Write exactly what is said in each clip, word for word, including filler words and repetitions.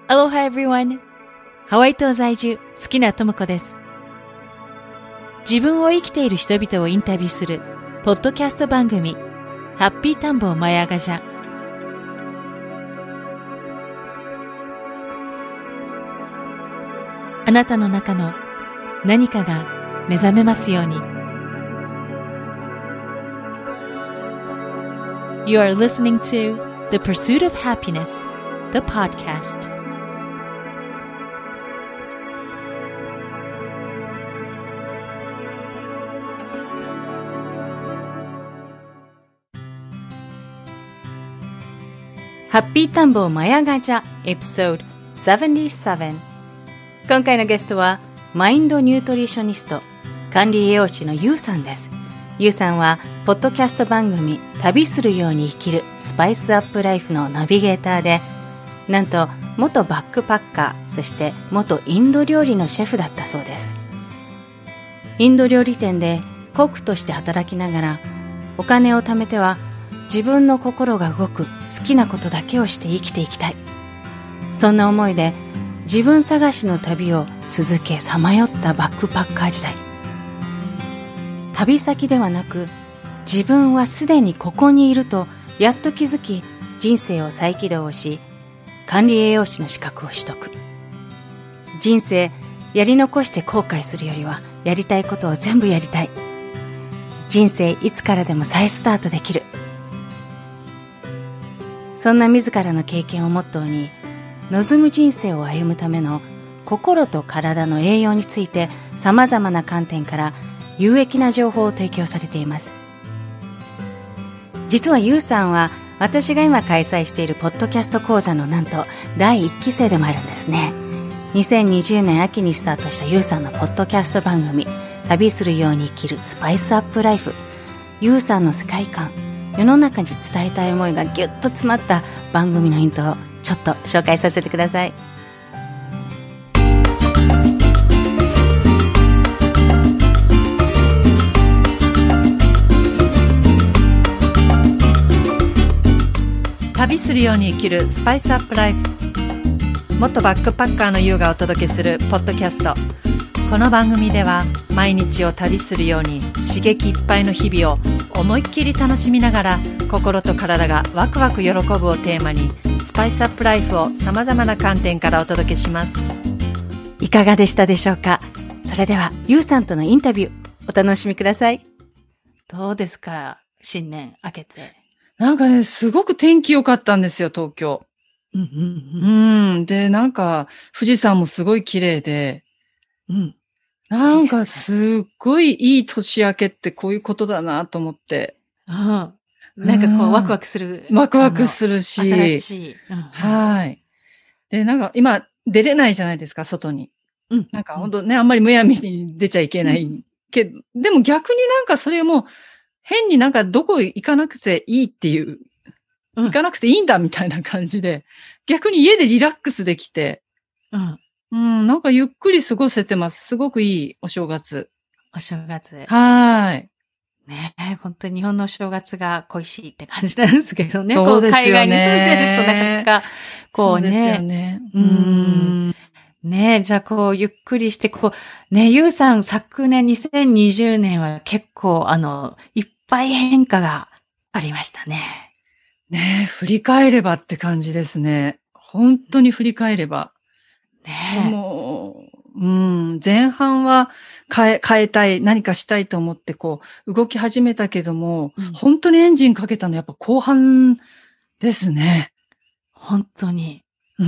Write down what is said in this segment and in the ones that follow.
Aloha everyone! ハワイ島在住、好きなともこです。自分を生きている人々をインタビューする、ポッドキャスト番組、ハッピータンボーマヤガジャ。あなたの中の何かが目覚めますように。You are listening to The Pursuit of Happiness, the podcast.ハッピータンボーマヤガジャエピソードななじゅうなな。今回のゲストはマインドニュートリショニスト、管理栄養士のユウさんです。ユウさんはポッドキャスト番組旅するように生きるスパイスアップライフのナビゲーターで、なんと元バックパッカー、そして元インド料理のシェフだったそうです。インド料理店でコックとして働きながら、お金を貯めては自分の心が動く好きなことだけをして生きていきたい。そんな思いで自分探しの旅を続けさまよったバックパッカー時代。旅先ではなく、自分はすでにここにいるとやっと気づき、人生を再起動し、管理栄養士の資格を取得。人生やり残して後悔するよりは、やりたいことを全部やりたい。人生いつからでも再スタートできる。そんな自らの経験をモットーに、望む人生を歩むための心と体の栄養について様々な観点から有益な情報を提供されています。実はユウさんは私が今開催しているポッドキャスト講座のなんとだいいっきせいでもあるんですね。にせんにじゅうねん秋にスタートしたユウさんのポッドキャスト番組、旅するように生きるスパイスアップライフ。ユウさんの世界観、世の中に伝えたい思いがぎゅっと詰まった番組のイントをちょっと紹介させてください。 旅するように生きるスパイスアップライフ。元バックパッカーのユウがお届けするポッドキャスト。この番組では毎日を旅するように刺激いっぱいの日々を思いっきり楽しみながら、心と体がワクワク喜ぶをテーマにスパイスアップライフをさまざまな観点からお届けします。 いかがでしたでしょうか。それではユウさんとのインタビューお楽しみください。どうですか、新年明けて。 なんかね、すごく天気良かったんですよ、東京。 うんうんううん。 ん。で、なんか、富士山もすごい綺麗で、 うん。 なんかいいですすっごいいい年明けってこういうことだなと思って。 うん。なんかこうワクワクする。 ワクワクするし。 新しい。うんうん、 はい。で、なんか今出れないじゃないですか、外に。 うん。 なんか本当ね、あんまりむやみに出ちゃいけない、うん、けど、でも逆になんかそれも変になんかどこ行かなくていいっていう、うん、行かなくていいんだみたいな感じで、逆に家でリラックスできて、 うん。 うん、なんかゆっくり過ごせてます。すごくいいお正月。 お正月。 はい。 ねえ、本当に日本のお正月が恋しいって感じなんですけどね。 そうですよね。 こう海外に住んでるとなかなか、こうね。 そうですよね。 うん。ねえ、じゃあこうゆっくりして、こう、ね、ユウさん昨年にせんにじゅうねんは結構あの、いっぱい変化がありましたね。 ねえ、振り返ればって感じですね。本当に振り返れば。 ねえ。 もう、うん、前半は変え、変えたい、何かしたいと思ってこう、動き始めたけども、うん、本当にエンジンかけたのやっぱ後半ですね。 本当に。 うん。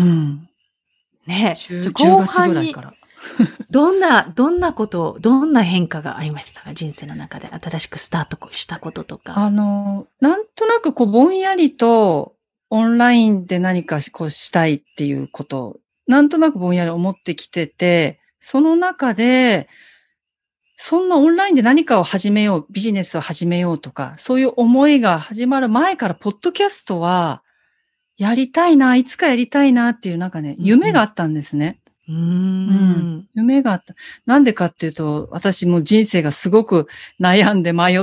ねえ。 じゅうがつぐらいから。 どんな、どんなこと、どんな変化がありましたか？人生の中で新しくスタートしたこととか。 あの、なんとなくこう、ぼんやりとオンラインで何かこうしたいっていうことを、なんとなくぼんやり思ってきてて、その中で、そんなオンラインで何かを始めよう、ビジネスを始めようとか、そういう思いが始まる前から、ポッドキャストは、やりたいな、いつかやりたいなっていうなんかね、夢があったんですね。 うーん、うん、 夢があった。なんでかっていうと、私も人生がすごく悩んで迷って、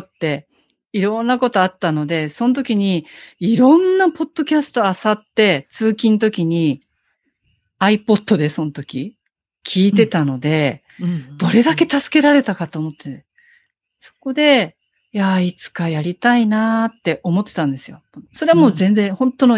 いろんなことあったので、その時にいろんなポッドキャストあさって、通勤時に、 iPod でその時聞いてたので、 うん、 どれだけ助けられたかと思って、そこで、いや、いつかやりたいなーって思ってたんですよ。それはもう全然本当の、うん、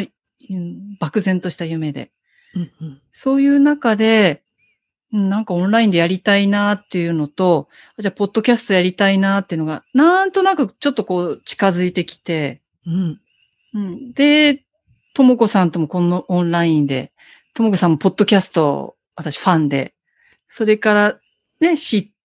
漠然とした夢で。 うんうん、 そういう中で、なんかオンラインでやりたいなっていうのと、じゃあ、ポッドキャストやりたいなっていうのが、なんとなくちょっとこう近づいてきて、 うんうん、で、ともこさんともこのオンラインで、ともこさんもポッドキャスト、私ファンで、それからね、知って、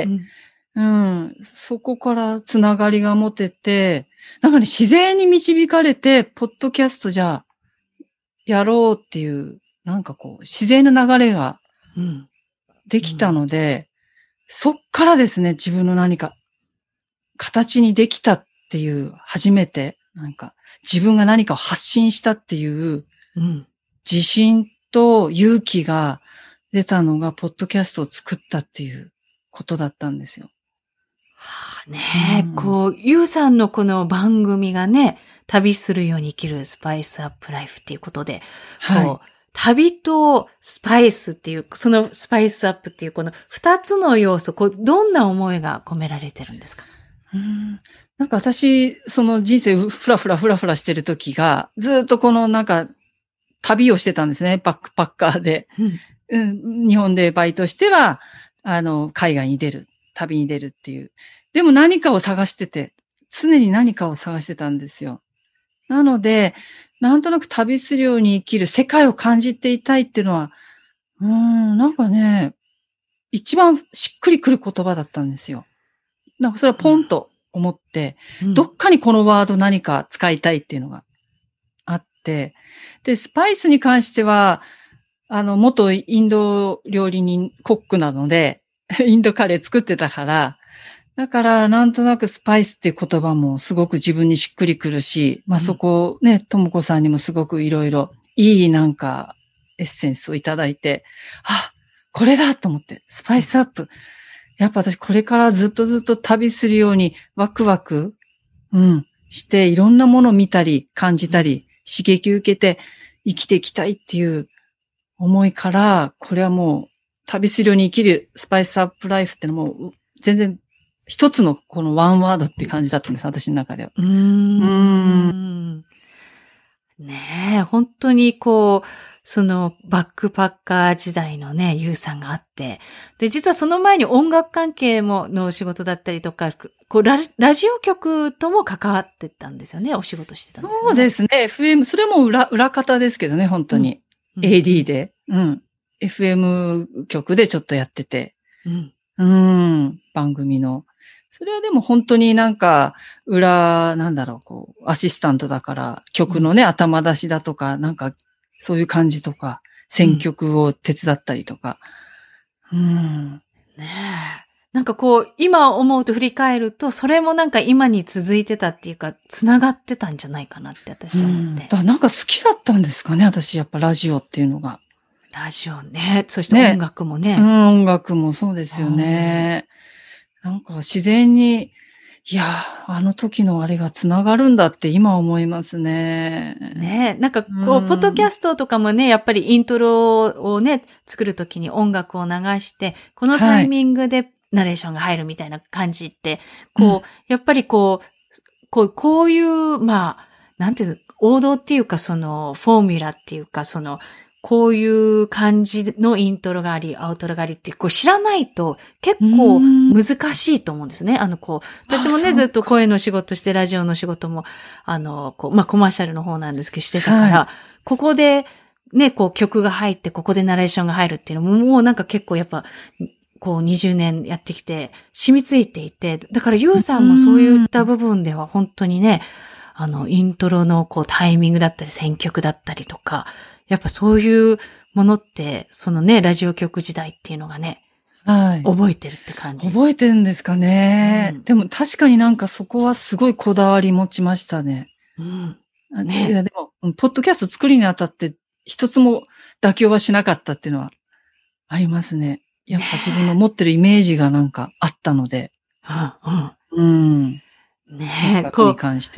うん、うん、そこからつながりが持てて、なんかね、自然に導かれて、ポッドキャストじゃあ、やろうっていう、なんかこう、自然な流れが、 うんできたので、うん、そっからですね、自分の何か、形にできたっていう、初めて、なんか、自分が何かを発信したっていう、 うん、 自信と勇気が出たのが、ポッドキャストを作ったっていうことだったんですよ。 はあ、ねえ、うん、こう、ゆうさんのこの番組がね、旅するように生きるスパイスアップライフっていうことで、 はい、 こう、旅とスパイスっていう、そのスパイスアップっていうこの二つの要素、こう、どんな思いが込められてるんですか？ うん、なんか私、その人生ふらふらふらふらしてる時が、ずっとこのなんか、旅をしてたんですね、バックパッカーで。 うんうん、日本でバイトしては、あの、海外に出る、旅に出るっていう。でも何かを探してて、常に何かを探してたんですよ。なので、なんとなく旅するように生きる世界を感じていたいっていうのは、うーん、なんかね、一番しっくりくる言葉だったんですよ。なんかそれはポンと思って、うん、どっかにこのワード何か使いたいっていうのがあって、で、スパイスに関しては、あの、元インド料理人、コックなので、インドカレー作ってたから、だから、なんとなくスパイスっていう言葉もすごく自分にしっくりくるし、まあ、そこをね、ともこさんにもすごくいろいろいいなんかエッセンスをいただいて、あ、これだと思って、スパイスアップ。やっぱ私これからずっとずっと旅するようにワクワク、うん、していろんなものを見たり感じたり刺激を受けて生きていきたいっていう思いから、これはもう旅するように生きるスパイスアップライフってのも全然一つのこのワンワードって感じだったんです、私の中では。 うーん。うーんねえ、本当にこう、そのバックパッカー時代のね、ゆうさんがあって、で、実はその前に音楽関係ものお仕事だったりとか、こうラ、ラジオ局とも関わってたんですよね、お仕事してたんですよね。 そうですね、エフエム、それも裏、裏方ですけどね、本当に。うん、エーディー で、うん。エフエム 局でちょっとやってて。うん。うん、番組の。それはでも本当になんか、裏、なんだろう、こう、アシスタントだから、曲のね、うん、頭出しだとか、なんか、そういう感じとか、選曲を手伝ったりとか。うん。うん、 ねえ。なんかこう、今思うと振り返ると、それもなんか今に続いてたっていうか、繋がってたんじゃないかなって私は思って。 うん、だなんか好きだったんですかね、私、やっぱラジオっていうのが。 ラジオね。そして音楽もね。 ねうん、音楽もそうですよね。なんか自然に、いや、あの時のあれが繋がるんだって今思いますね。 ねなんかこう、ポッドキャストとかもね、やっぱりイントロをね、作るときに音楽を流して、このタイミングでナレーションが入るみたいな感じって、はい、こう、うん、やっぱりこう、こう、こういう、まあ、なんていうの、王道っていうか、その、フォーミュラっていうか、その、こういう感じのイントロがあり、アウトロがありって、こう知らないと結構難しいと思うんですね。あの、こう、私もね、ずっと声の仕事して、ラジオの仕事も、あの、こう、まあ、コマーシャルの方なんですけど、してたから、はい、ここで、ね、こう曲が入って、ここでナレーションが入るっていうのも、もうなんか結構やっぱ、こうにじゅうねんやってきて、染みついていて、だからゆうさんもそういった部分では本当にね、あの、イントロのこうタイミングだったり、選曲だったりとか、やっぱそういうものって、そのね、ラジオ局時代っていうのがね、はい、覚えてるって感じ。 覚えてるんですかね、うん。でも確かになんかそこはすごいこだわり持ちましたね。 うん。 ね。いやでも、ポッドキャスト作りにあたって一つも妥協はしなかったっていうのはありますね。やっぱ自分の持ってるイメージがなんかあったので。 うんうん。 うん。 ねえ。 音楽に関しても。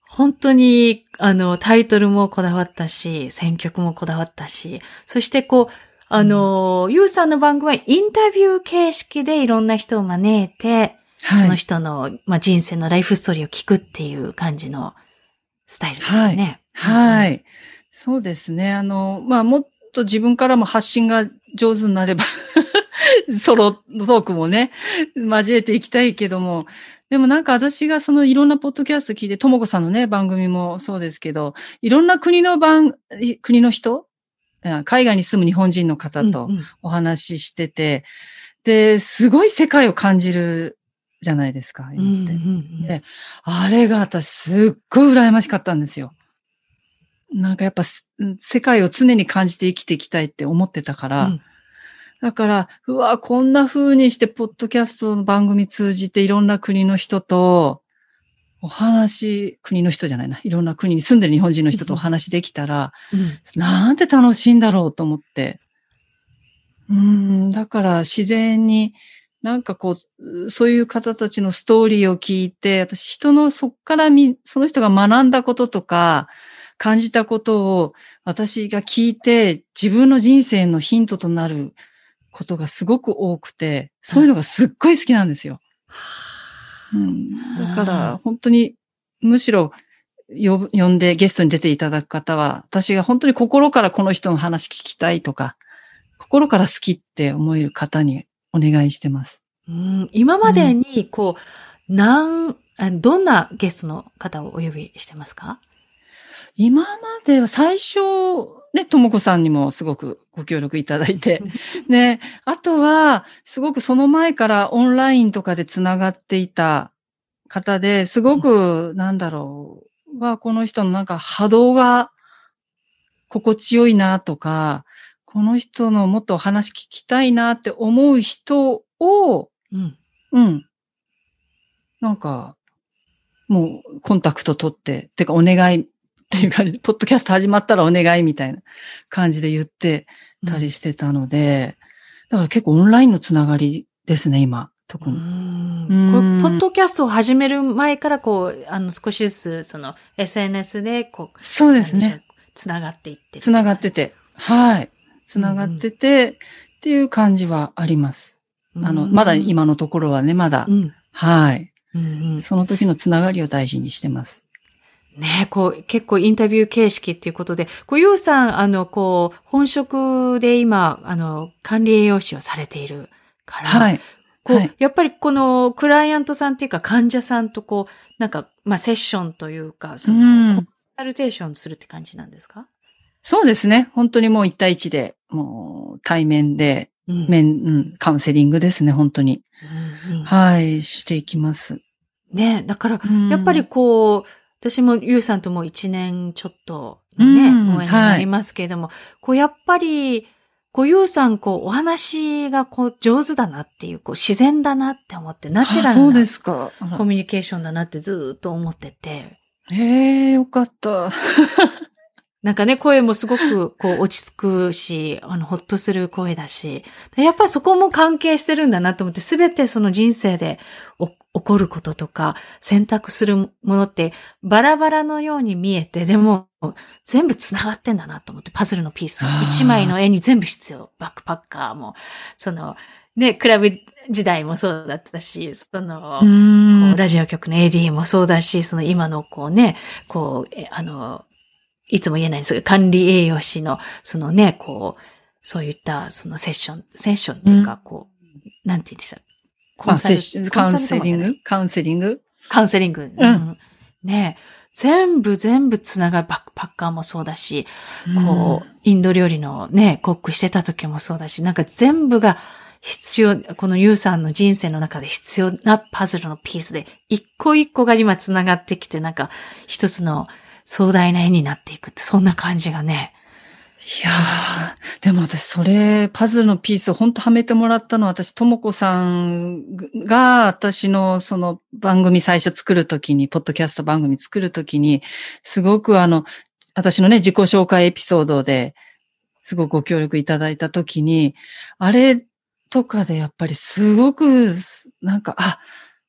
本当に、あの、タイトルもこだわったし、選曲もこだわったし、そしてこう、あの、ユウさんの番組はインタビュー形式でいろんな人を招いて、はい、その人の、まあ、人生のライフストーリーを聞くっていう感じのスタイルですよね。 はい。はい、そうですね。あの、まあ、もっと自分からも発信が上手になれば、ソロトークもね、交えていきたいけども、でもなんか私がそのいろんなポッドキャスト聞いて、ともこさんのね、番組もそうですけど、いろんな国の番、国の人海外に住む日本人の方とお話ししてて、うんうん、で、すごい世界を感じるじゃないですか、今って。うんうんうん、で、あれが私すっごい羨ましかったんですよ。なんかやっぱ世界を常に感じて生きていきたいって思ってたから、うん、だから、うわ、こんな風にして、ポッドキャストの番組通じていろんな国の人と、お話、国の人じゃないな、いろんな国に住んでる日本人の人とお話できたら、うん、なんて楽しいんだろうと思って。うーん、だから自然に、なんかこう、そういう方たちのストーリーを聞いて、私人のそっからみ、その人が学んだこととか、感じたことを私が聞いて、自分の人生のヒントとなることがすごく多くて、そういうのがすっごい好きなんですよ。うん、だから本当にむしろ呼呼んでゲストに出ていただく方は、私が本当に心からこの人の話聞きたいとか、心から好きって思える方にお願いしてます。 うん、今までにこう、うん、なんどんなゲストの方をお呼びしてますか？ 今までは最初、ね、ともこさんにもすごくご協力いただいて、ね、あとは、すごくその前からオンラインとかでつながっていた方で、すごく、なんだろう、は、この人のなんか波動が心地よいなとか、この人のもっとお話聞きたいなって思う人を、うん、うん、なんか、もうコンタクト取って、てかお願い、っていうか、ポッドキャスト始まったらお願いみたいな感じで言ってたりしてたので、うん、だから結構オンラインのつながりですね、今、特に。うん、これポッドキャストを始める前から、こう、あの、少しずつ、その、エスエヌエス で、こう、 そうですね。 つながっていってる。 つながってて。はい。つながってて、うん、っていう感じはあります。あの、まだ今のところはね、まだ。うん、はい、うんうん。その時のつながりを大事にしてます。 ね、こう、結構インタビュー形式っていうことで、こう、ゆうさん、あの、こう、本職で今、あの、管理栄養士をされているから、はい。こう、はい、やっぱりこの、クライアントさんっていうか、患者さんとこう、なんか、まあ、セッションというか、その、うん、コンサルテーションするって感じなんですか？ そうですね。本当にもう一対一で、もう、対面で、うん、面、うん、カウンセリングですね、本当に。うんうん、はい、していきます。 ね、だから、やっぱりこう、私もゆうさんともう一年ちょっとのね、うん、ご縁になりますけれども、はい、こうやっぱり、こうゆうさん、こうお話がこう上手だなっていう、こう自然だなって思って、ナチュラルなコミュニケーションだなってずっと思ってて。 へえ、よかった。 なんかね、声もすごくこう落ち着くし、あの、ほっとする声だし、やっぱりそこも関係してるんだなと思って、すべてその人生で起こることとか、選択するものってバラバラのように見えて、でも全部繋がってんだなと思って、パズルのピースの一枚の絵に全部必要。バックパッカーも、その、ね、クラブ時代もそうだったし、その、こうラジオ局の エーディー もそうだし、その今のこうね、こう、あの、いつも言えないんですが、管理栄養士の、そのね、こう、そういった、そのセッション、セッションっていうか、こう、なんて言うんでしたコンサル、カウンセリングカウンセリングカウンセリング。うん。ね全部全部つながるバックパッカーもそうだし、こう、インド料理のね、コックしてた時もそうだし、なんか全部が必要、このユウさんの人生の中で必要なパズルのピースで、一個一個が今つながってきて、なんか一つの、壮大な絵になっていくって、そんな感じがね。 いやー、でも私、それ、パズルのピースを本当はめてもらったのは、私、ともこさんが、私のその番組最初作るときに、ポッドキャスト番組作るときに、すごくあの、私のね、自己紹介エピソードで、すごくご協力いただいたときに、あれとかでやっぱりすごく、なんか、あ、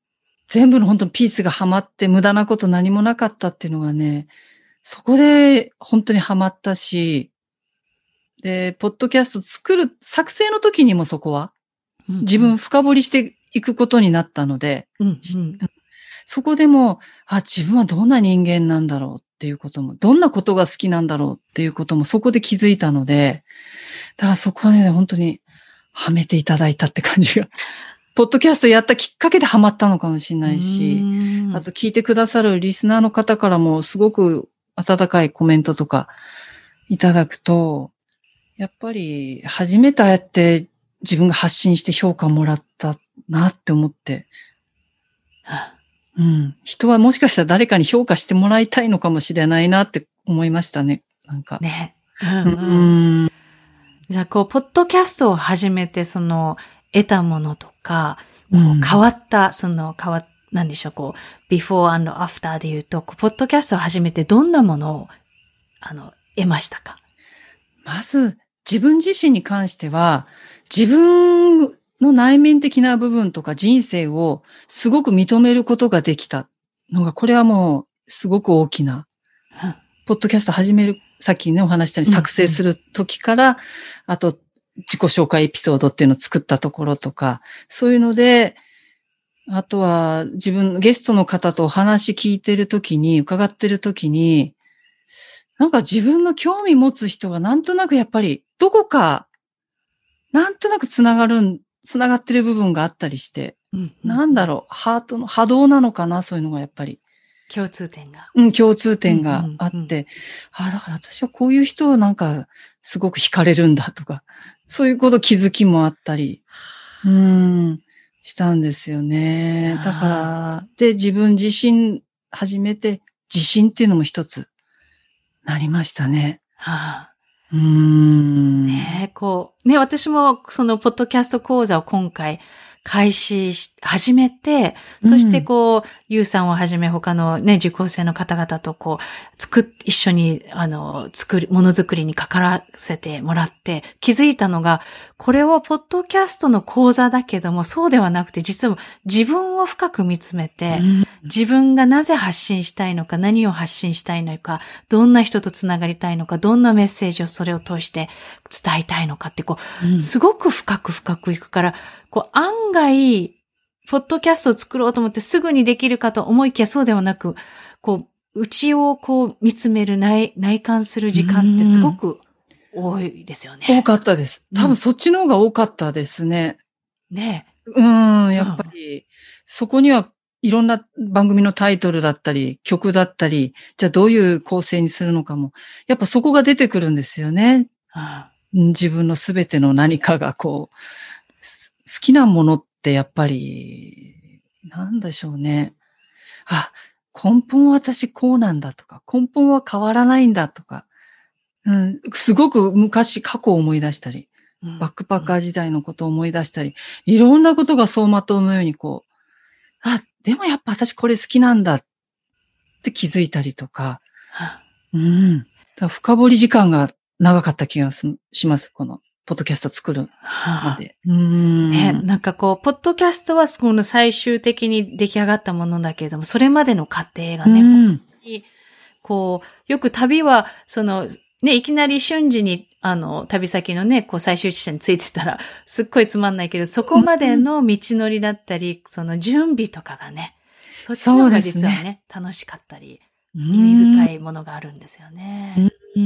全部の本当にピースがはまって無駄なこと何もなかったっていうのがね、そこで本当にはまったし、で、ポッドキャスト作る、作成の時にもそこは、自分深掘りしていくことになったので、 うんうん、 そこでも、あ、自分はどんな人間なんだろうっていうことも、どんなことが好きなんだろうっていうこともそこで気づいたので、だからそこはね、本当にはめていただいたって感じが。ポッドキャストやったきっかけでハマったのかもしれないし、あと聞いてくださるリスナーの方からもすごく温かいコメントとかいただくと、やっぱり初めてああやって自分が発信して評価をもらったなって思って、うん、人はもしかしたら誰かに評価してもらいたいのかもしれないなって思いましたね。なんか。 ね。うんうん、じゃあこう、ポッドキャストを始めて、その、得たものとか、こう変わった、うん、その変わっ、なんでしょう、こう、before and after で言うと、ポッドキャストを始めてどんなものを、あの、得ましたか？ まず、自分自身に関しては、自分の内面的な部分とか人生をすごく認めることができたのが、これはもうすごく大きな。うん、ポッドキャスト始める、さっきねお話したように作成する時から、うんうん、あと自己紹介エピソードっていうのを作ったところとか、そういうので、あとは自分、ゲストの方とお話聞いてる時に、伺ってる時に、なんか自分の興味持つ人がなんとなくやっぱりどこか、なんとなくつながるん、つながってる部分があったりして、うんうん、なんだろう、ハートの波動なのかな、そういうのがやっぱり。 共通点が。 うん、共通点があって、うんうんうん、あ、だから私はこういう人はなんかすごく惹かれるんだとか、そういうこと気づきもあったり、うーん、したんですよね。だから、で、自分自身始めて、自信っていうのも一つなりましたね。 はあ、 うーん。 ねえ、こう、ね、私もそのポッドキャスト講座を今回開始し、始めて、そしてこう、うん、ゆうさんをはじめ他のね、受講生の方々とこう、作っ、一緒に、あの、作り、ものづくりに関わらせてもらって気づいたのが、これはポッドキャストの講座だけども、そうではなくて、実は自分を深く見つめて、うん、自分がなぜ発信したいのか、何を発信したいのか、どんな人とつながりたいのか、どんなメッセージをそれを通して伝えたいのかって、こう、うん、すごく深く深くいくから、こう、案外、ポッドキャストを作ろうと思ってすぐにできるかと思いきやそうではなく、こう、内をこう見つめる内、内観する時間ってすごく多いですよね。 多かったです。多分そっちの方が多かったですね。 うん、ねえ。うん、やっぱり、うん、そこにはいろんな番組のタイトルだったり、曲だったり、じゃあどういう構成にするのかも、やっぱそこが出てくるんですよね。うん、自分のすべての何かがこう、好きなものってやっぱり、なんでしょうね。あ、根本は私こうなんだとか、根本は変わらないんだとか、うん、すごく昔過去を思い出したり、うん、バックパッカー時代のことを思い出したり、うん、いろんなことが走馬灯のようにこう、あ、でもやっぱ私これ好きなんだって気づいたりとか、うん、だから深掘り時間が長かった気がします、この。ポッドキャスト作るまで。 はあ、うんね、なんかこう、ポッドキャストはこの最終的に出来上がったものだけれども、それまでの過程がね、本当にこう、よく旅は、その、ね、いきなり瞬時に、あの、旅先のね、こう最終地点についてたら、すっごいつまんないけど、そこまでの道のりだったり、その準備とかがね、そっちの方が実はね、ね楽しかったり、意味深いものがあるんですよね。 うん、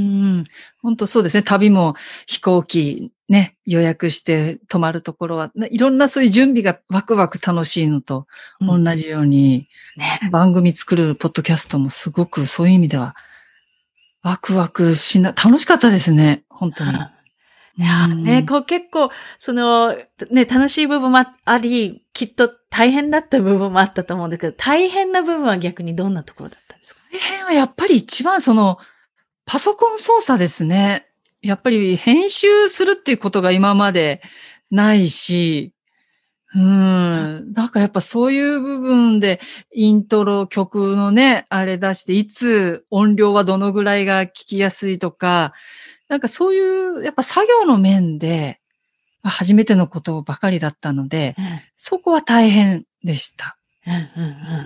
本当そうですね。旅も飛行機ね、予約して泊まるところは、ね、いろんなそういう準備がワクワク楽しいのと同じように、うんね、番組作るポッドキャストもすごくそういう意味ではワクワクしな、楽しかったですね。本当に。 いやね、こう結構、その、ね、楽しい部分もあり、きっと大変だった部分もあったと思うんだけど、大変な部分は逆にどんなところだったんですか？ 大変はやっぱり一番その、パソコン操作ですね。やっぱり編集するっていうことが今までないし、うん。なんかやっぱそういう部分でイントロ曲のね、あれ出して、いつ音量はどのぐらいが聞きやすいとか、なんかそういう、やっぱ作業の面で、初めてのことばかりだったので、うん、そこは大変でした。 うんうんうん。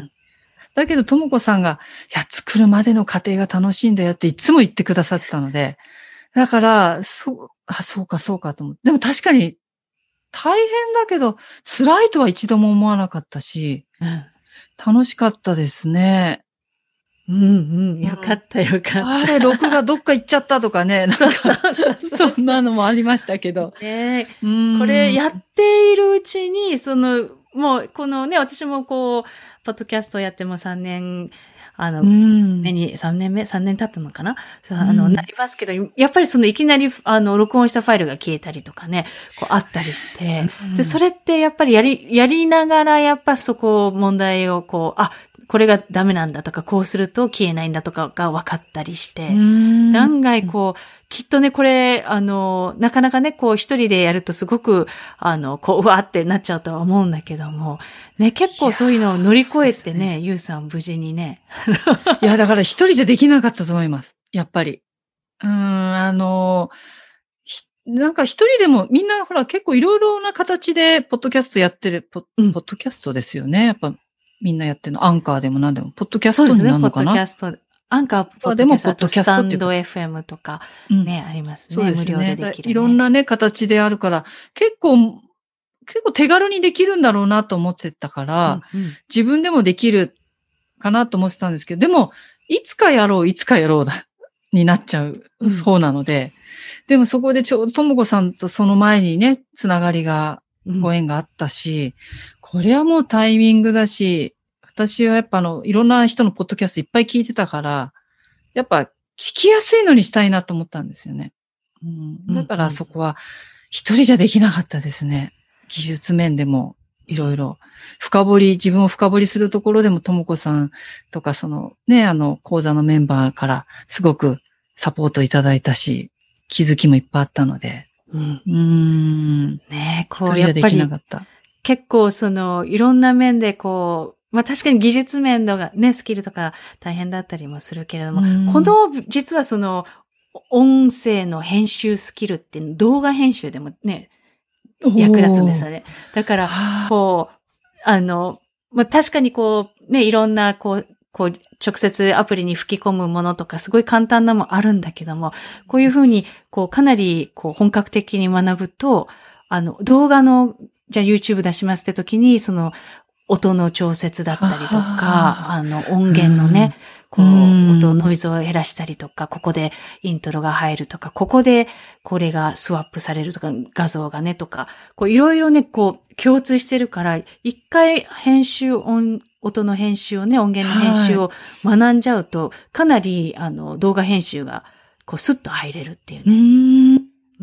だけど、ともこさんが、いや、作るまでの過程が楽しいんだよっていつも言ってくださってたので、だから、そう、あ、そうか、そうかと思って。でも確かに、大変だけど、辛いとは一度も思わなかったし、 うん、 楽しかったですね。 うんうん。よかったよかった。 あれ、録画どっか行っちゃったとかね。なんかそうそうそうそんなのもありましたけど。 ね、 うんこれやっているうちに、その、もう、このね、私もこう、ポッドキャストをやってもさんねん、あの、目に、さんねんめ ?さん 年経ったのかな、さあの、なりますけど、やっぱりそのいきなり、あの、録音したファイルが消えたりとかね、こうあったりして、で、それってやっぱりやり、やりながら、やっぱそこ、問題をこう、あ、これがダメなんだとか、こうすると消えないんだとかが分かったりして、案外こう、きっとね、これ、あの、なかなかね、こう一人でやるとすごく、あの、こう、うわーってなっちゃうとは思うんだけども、ね、結構そういうのを乗り越えてね、ゆうさん無事にね。 いや、だから一人じゃできなかったと思います。やっぱり。うーん、あの、なんか一人でもみんなほら結構いろいろな形でポッドキャストやってる、ポッ、うん、ポッドキャストですよね。やっぱみんなやってるの。アンカーでも何でも、ポッドキャストになるのかな。そうですね、ポッドキャスト。 アンカー、ポッドキャスト、あとスタンド エフエム とかね、うん、ありますね。そうですね。無料でできる、ね。 いろんなね、形であるから、結構、結構手軽にできるんだろうなと思ってたから、うんうん、自分でもできるかなと思ってたんですけど、でも、いつかやろう、いつかやろうだ、になっちゃう方なので、うん、でもそこでちょうどともこさんとその前にね、つながりが、ご縁があったし、うん、これはもうタイミングだし、私はやっぱあの、いろんな人のポッドキャストいっぱい聞いてたから、やっぱ聞きやすいのにしたいなと思ったんですよね。うん、だからそこは一人じゃできなかったですね。技術面でもいろいろ深掘り、自分を深掘りするところでもともこさんとかそのね、あの講座のメンバーからすごくサポートいただいたし、気づきもいっぱいあったので。うん。うーんねえ、こうやっぱり結構そのいろんな面でこう、まあ確かに技術面とかね、スキルとか大変だったりもするけれども、この、実はその、音声の編集スキルって動画編集でもね、役立つんですよね。だから、こう、あの、まあ確かにこう、ね、いろんなこう、こう、直接アプリに吹き込むものとか、すごい簡単なもあるんだけども、こういうふうに、こう、かなり、こう、本格的に学ぶと、あの、動画の、じゃあ YouTube 出しますって時に、その、音の調節だったりとか、あの、音源のね、こう、音、ノイズを減らしたりとか、ここでイントロが入るとか、ここでこれがスワップされるとか、画像がねとか、こう、いろいろね、こう、共通してるから、一回編集音、音の編集をね、音源の編集を学んじゃうと、かなり、あの、動画編集が、こう、スッと入れるっていうね。うん。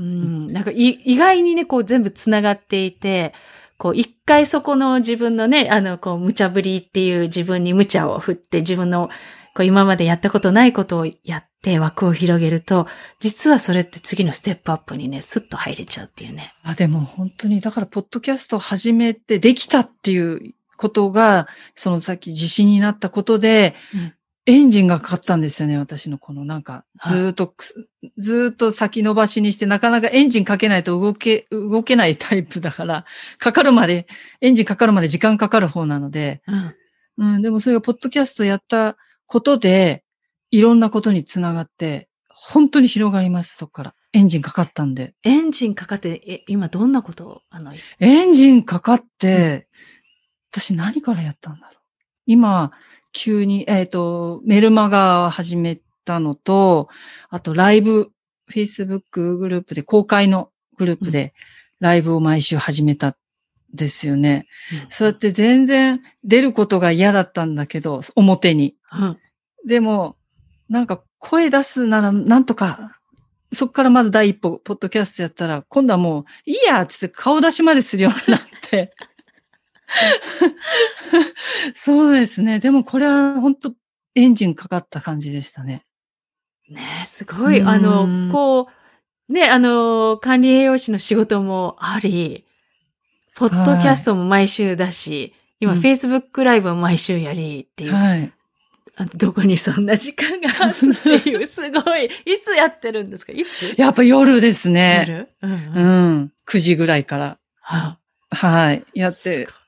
なんか、意外にね、こう、全部つながっていて、こう、一回そこの自分のね、あの、こう、無茶ぶりっていう自分に無茶を振って、自分の、こう、今までやったことないことをやって枠を広げると、実はそれって次のステップアップにね、スッと入れちゃうっていうね。 あ、でも本当に、だから、ポッドキャストを始めてできたっていうことが、そのさっき自信になったことで、うんエンジンがかかったんですよね、私のこのなんか、ずーっと、ずーっと先延ばしにして、なかなかエンジンかけないと動け、動けないタイプだから、かかるまで、エンジンかかるまで時間かかる方なので、うん、うん、でもそれがポッドキャストやったことで、いろんなことにつながって、本当に広がります、そこから。エンジンかかったんで。 エンジンかかって、え、今どんなことを、あの、 エンジンかかって、うん、私何からやったんだろう。今、急に、えっと、メルマガ始めたのと、あとライブ、Facebook グループで、公開のグループでライブを毎週始めたんですよね。うん、そうやって全然出ることが嫌だったんだけど、表に。うん、でも、なんか声出すならなんとか、そこからまず第一歩、ポッドキャストやったら、今度はもう、いいやっつって顔出しまでするようになって。そうですね。でもこれは本当エンジンかかった感じでしたね。 ねえ、すごい。あの、こう、ね、あの、管理栄養士の仕事もあり、ポッドキャストも毎週だし、はい、今、うん、Facebook ライブも毎週やりっていう。はい。あのどこにそんな時間があるっていう、すごい。いつやってるんですか？いつ？ やっぱ夜ですね。 夜？うん、うん。 うん。くじぐらいから。はあ、はい。やって。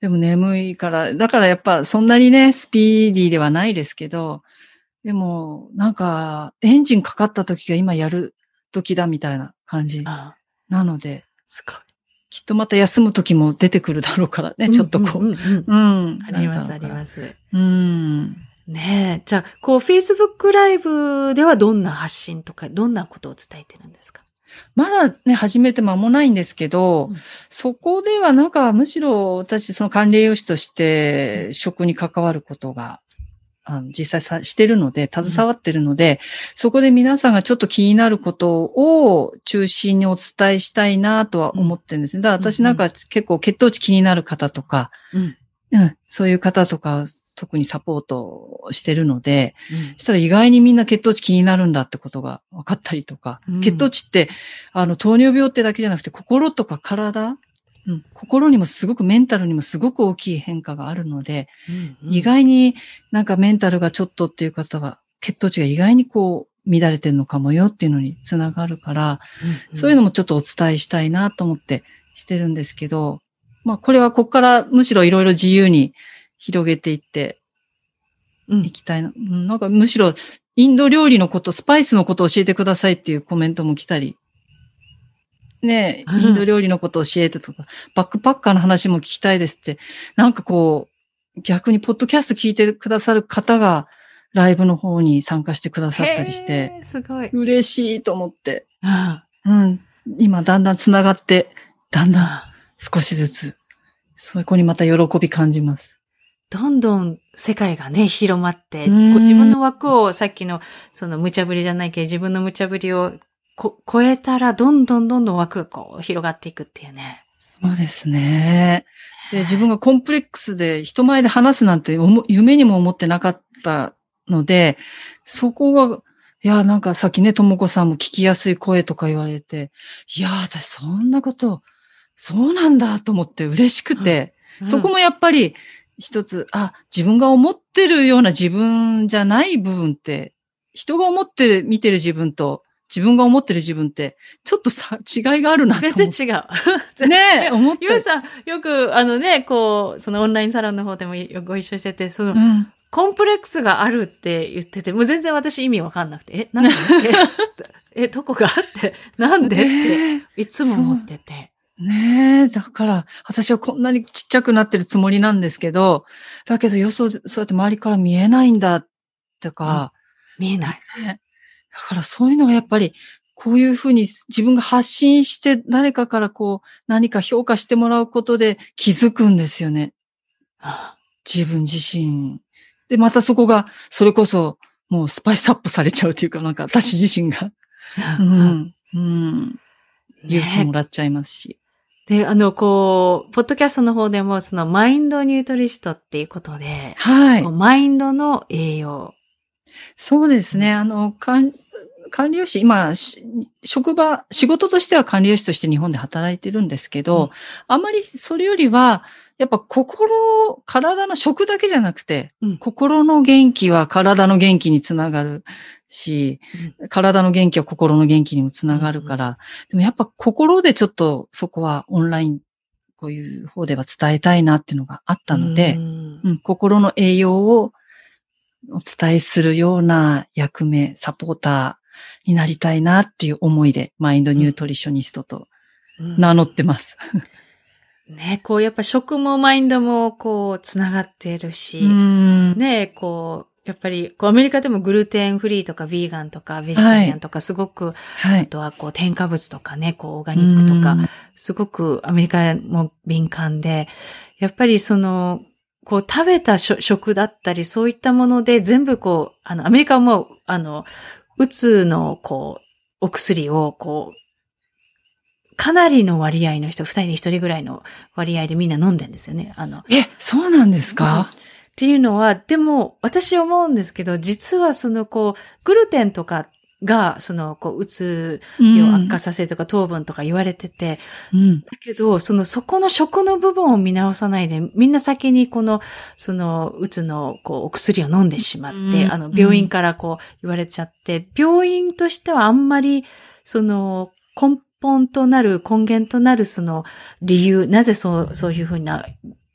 でも眠いから、だからやっぱそんなにね、スピーディーではないですけど、でも、なんか、エンジンかかった時が今やる時だみたいな感じあなので、 すごい。 きっとまた休む時も出てくるだろうからね、ちょっとこう。 うんうんうんうん。 あります、ありますす。 うん。 ねえ。じゃあ、こう、Facebook ライブではどんな発信とか、どんなことを伝えてるんですか？ まだね、始めて間もないんですけど、 うんそこではなんかむしろ私、その管理栄養士として食に関わることが、あの実際さしてるので、携わってるので、そこで皆さんがちょっと気になることを中心にお伝えしたいなとは思ってるんですね。だから私なんか結構血糖値気になる方とか、 うん。 うん、そういう方とか特にサポートしてるので、 うんそしたら意外にみんな血糖値気になるんだってことが分かったりとか、 うん血糖値って、あの、糖尿病ってだけじゃなくて、心とか体、うん、心にもすごく、メンタルにもすごく大きい変化があるので、 うんうん意外になんかメンタルがちょっとっていう方は、血糖値が意外にこう、乱れてるのかもよっていうのにつながるから、 うんそういうのもちょっとお伝えしたいなと思ってしてるんですけど、まあこれはここからむしろいろいろ自由に広げていってうんいきたいな。うんなんかむしろインド料理のこと、スパイスのことを教えてくださいっていうコメントも来たり、ねえ、インド料理のことを教えてとか、バックパッカーの話も聞きたいですって、なんかこう、逆にポッドキャスト聞いてくださる方がライブの方に参加してくださったりして、 へーすごい。 嬉しいと思って、 うんうん。今だんだん繋がって、だんだんあ少しずつ、そこにまた喜び感じます。 どんどん世界がね、広まって、 うんこう自分の枠をさっきの、その無茶ぶりじゃないけど、自分の無茶ぶりをこ超えたら、どんどんどんどん枠がこう広がっていくっていうね。 そうですね。で、自分がコンプレックスで人前で話すなんて思夢にも思ってなかったので、そこが、いや、なんかさっきね、ともこさんも聞きやすい声とか言われて、いや、私そんなこと、そうなんだと思って嬉しくて、 うんそこもやっぱり一つ、あ、自分が思ってるような自分じゃない部分って、人が思ってる、見てる自分と、自分が思ってる自分って、ちょっとさ、違いがあるなと思って。 全然違う。 然ねえ、思った。 ゆうさん、よく、あのね、こう、そのオンラインサロンの方でもご一緒してて、その、 うん。 コンプレックスがあるって言ってて、もう全然私意味わかんなくて、え、なんでえ、え、どこがって、なんでって、 ねいつも思ってて。 え、ねえ、だから、私はこんなにちっちゃくなってるつもりなんですけど、だけどよそ、そうやって周りから見えないんだ、とか、 見えない。 ねだからそういうのがやっぱり、こういうふうに自分が発信して誰かからこう何か評価してもらうことで気づくんですよね。 あ自分自身。で、またそこが、それこそもうスパイスアップされちゃうというか、なんか私自身が、 あうん、うん、 ね勇気もらっちゃいますし。 で、あの、こう、ポッドキャストの方でも、そのマインドニュートリストっていうことで、 はいこう。マインドの栄養。 そうですね。あの、管管理栄養士、今、し職場、仕事としては管理栄養士として日本で働いてるんですけど、 うんあまりそれよりは、やっぱ心、体の食だけじゃなくて、 うん心の元気は体の元気につながるし、体の元気は心の元気にもつながるから、でもやっぱ心でちょっとそこはオンライン、こういう方では伝えたいなっていうのがあったので、 うんうん、心の栄養をお伝えするような役目、サポーターになりたいなっていう思いで、マインドニュートリショニストと名乗ってます。 ね、こう、やっぱ食もマインドも、こう、つながってるし、 うんね、こう、やっぱり、こう、アメリカでもグルテンフリーとか、ビーガンとか、ベジタリアンとか、すごく、 はい。 あとは、こう、添加物とかね、こう、オーガニックとか、 うんすごくアメリカも敏感で、やっぱりその、こう、食べた食だったり、そういったもので、全部こう、あの、アメリカはもう、あの、うつの、こう、お薬を、こう、かなりの割合の人、二人に一人ぐらいの割合でみんな飲んでんですよね。あの、 え、そうなんですか、 っていうのは、でも、私思うんですけど、実はその、こう、グルテンとかが、その、こう、うつを悪化させるとか、糖分とか言われてて、 うん。 だけど、その、そこの食の部分を見直さないで、みんな先にこの、その、うつの、こう、お薬を飲んでしまって、 うんあの、病院からこう、言われちゃって、病院としてはあんまり、その、根本となる、根源となるその理由、なぜそう、そういうふうな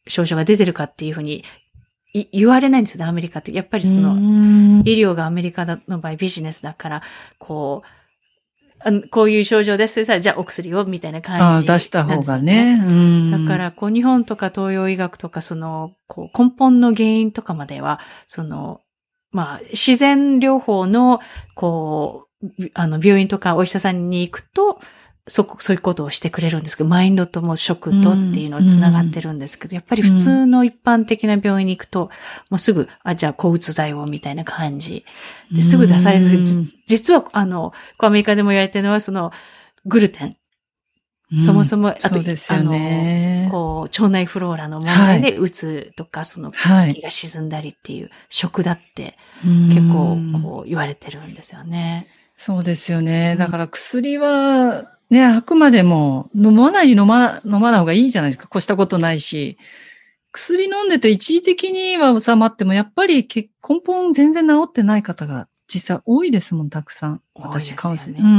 症状が出てるかっていうふうに言われないんですよね、アメリカって。やっぱりその、医療がアメリカの場合ビジネスだから、こう、こういう症状ですって言ったら、じゃあお薬をみたいな感じなんですよね。 ああ、出した方がね。うん、 だから、こう、日本とか東洋医学とか、その、こう、根本の原因とかまでは、その、まあ、自然療法の、こう、あの、病院とかお医者さんに行くと、そこ、そういうことをしてくれるんですけど、マインドとも食とっていうのは繋がってるんですけど、うん、やっぱり普通の一般的な病院に行くと、もうすぐ、あ、じゃあ抗うつ剤をみたいな感じですぐ出される。うん、実は、あの、アメリカでも言われてるのは、その、グルテン。うん、そもそも、あと、 そうですよね、 あの、こう、腸内フローラの問題で、うつとか、その、気が沈んだりっていう食だって、結構、こう、言われてるんですよね。 そうですよね。だから薬は、ね、あくまでも飲まない飲ま、飲まない方がいいじゃないですか。越したことないし。薬飲んでて一時的には収まっても、やっぱり根本全然治ってない方が実際多いですもん、たくさん。私、カウンセリング。うん。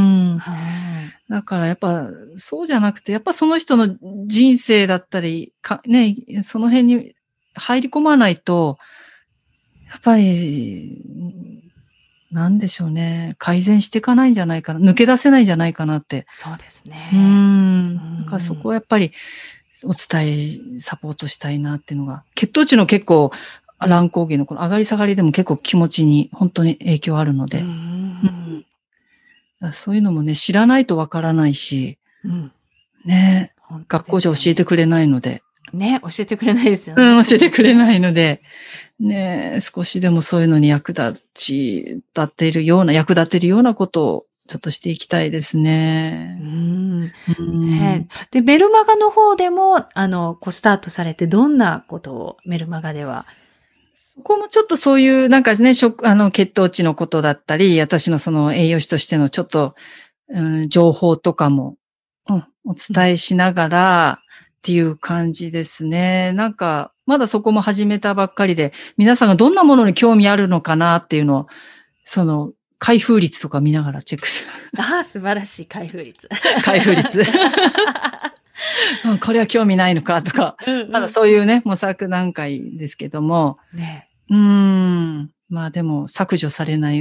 だからやっぱ、そうじゃなくて、やっぱその人の人生だったり、かね、その辺に入り込まないと、やっぱり、なんでしょうね。改善していかないんじゃないかな。抜け出せないんじゃないかなって。 そうですね。 うん。だからそこはやっぱりお伝え、サポートしたいなっていうのが。血糖値の結構、乱高下のこの上がり下がりでも結構気持ちに本当に影響あるので。うんうん、そういうのもね、知らないとわからないし、うん、ね, ね。学校じゃ教えてくれないので。 ね、教えてくれないですよね。 うん、教えてくれないので。ねえ、少しでもそういうのに役立ち、立ってるような、役立てるようなことをちょっとしていきたいですね。 うん。うん、で、メルマガの方でも、あの、こうスタートされてどんなことをメルマガでは？ ここもちょっとそういう、なんかね、食、あの、血糖値のことだったり、私のその栄養士としてのちょっと、うん、情報とかも、うん、お伝えしながら、っていう感じですね。なんか、まだそこも始めたばっかりで、皆さんがどんなものに興味あるのかなっていうのを、その、開封率とか見ながらチェックする。 ああ、素晴らしい開封率。 開封率。うん、これは興味ないのかとか、うんうん、まだそういうね、模索段階ですけども。 ね。 うーん。まあでも、削除されない。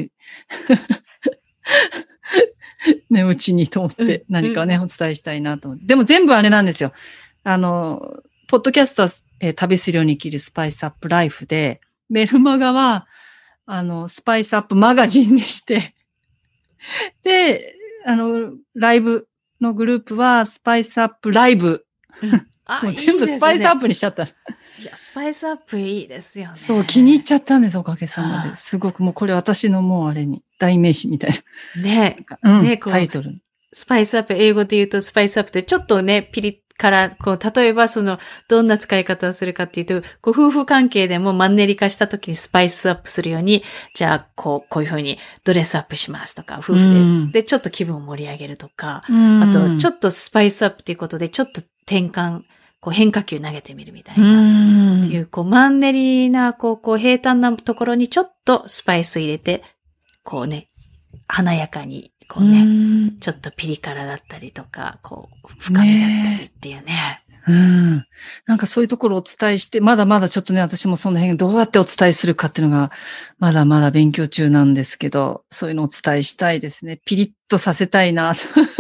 ね、うちにと思って何かね、うんうん、お伝えしたいなと思って。でも全部あれなんですよ。あの、ポッドキャストは、えー、旅するように生きるスパイスアップライフで、メルマガは、あの、スパイスアップマガジンにして、で、あの、ライブのグループはスパイスアップライブ。 うん、あ、 もう全部スパイスアップにしちゃった。いいですね。いや、スパイスアップいいですよね。 そう、気に入っちゃったんです、おかげさまで。すごく、もうこれ私のもうあれに、代名詞みたいな。 ねえ、 うん、 ねこうタイトル。 スパイスアップ、英語で言うとスパイスアップってちょっとね、ピリから、こう、例えばその、どんな使い方をするかっていうと、こう、夫婦関係でもマンネリ化した時にスパイスアップするように、じゃあ、こう、こういうふうにドレスアップしますとか、夫婦で、うん、で、ちょっと気分を盛り上げるとか、うん、あと、ちょっとスパイスアップっていうことで、ちょっと転換、こう、変化球投げてみるみたいな、うん、っていう、こう、マンネリな、こう、こう、平坦なところにちょっとスパイス入れて、こうね、華やかに、こうね、うん、ちょっとピリ辛だったりとか、こう、深みだったりっていうね。ねうん。なんかそういうところをお伝えして、まだまだちょっとね、私もその辺どうやってお伝えするかっていうのが、まだまだ勉強中なんですけど、そういうのをお伝えしたいですね。ピリッとさせたいな、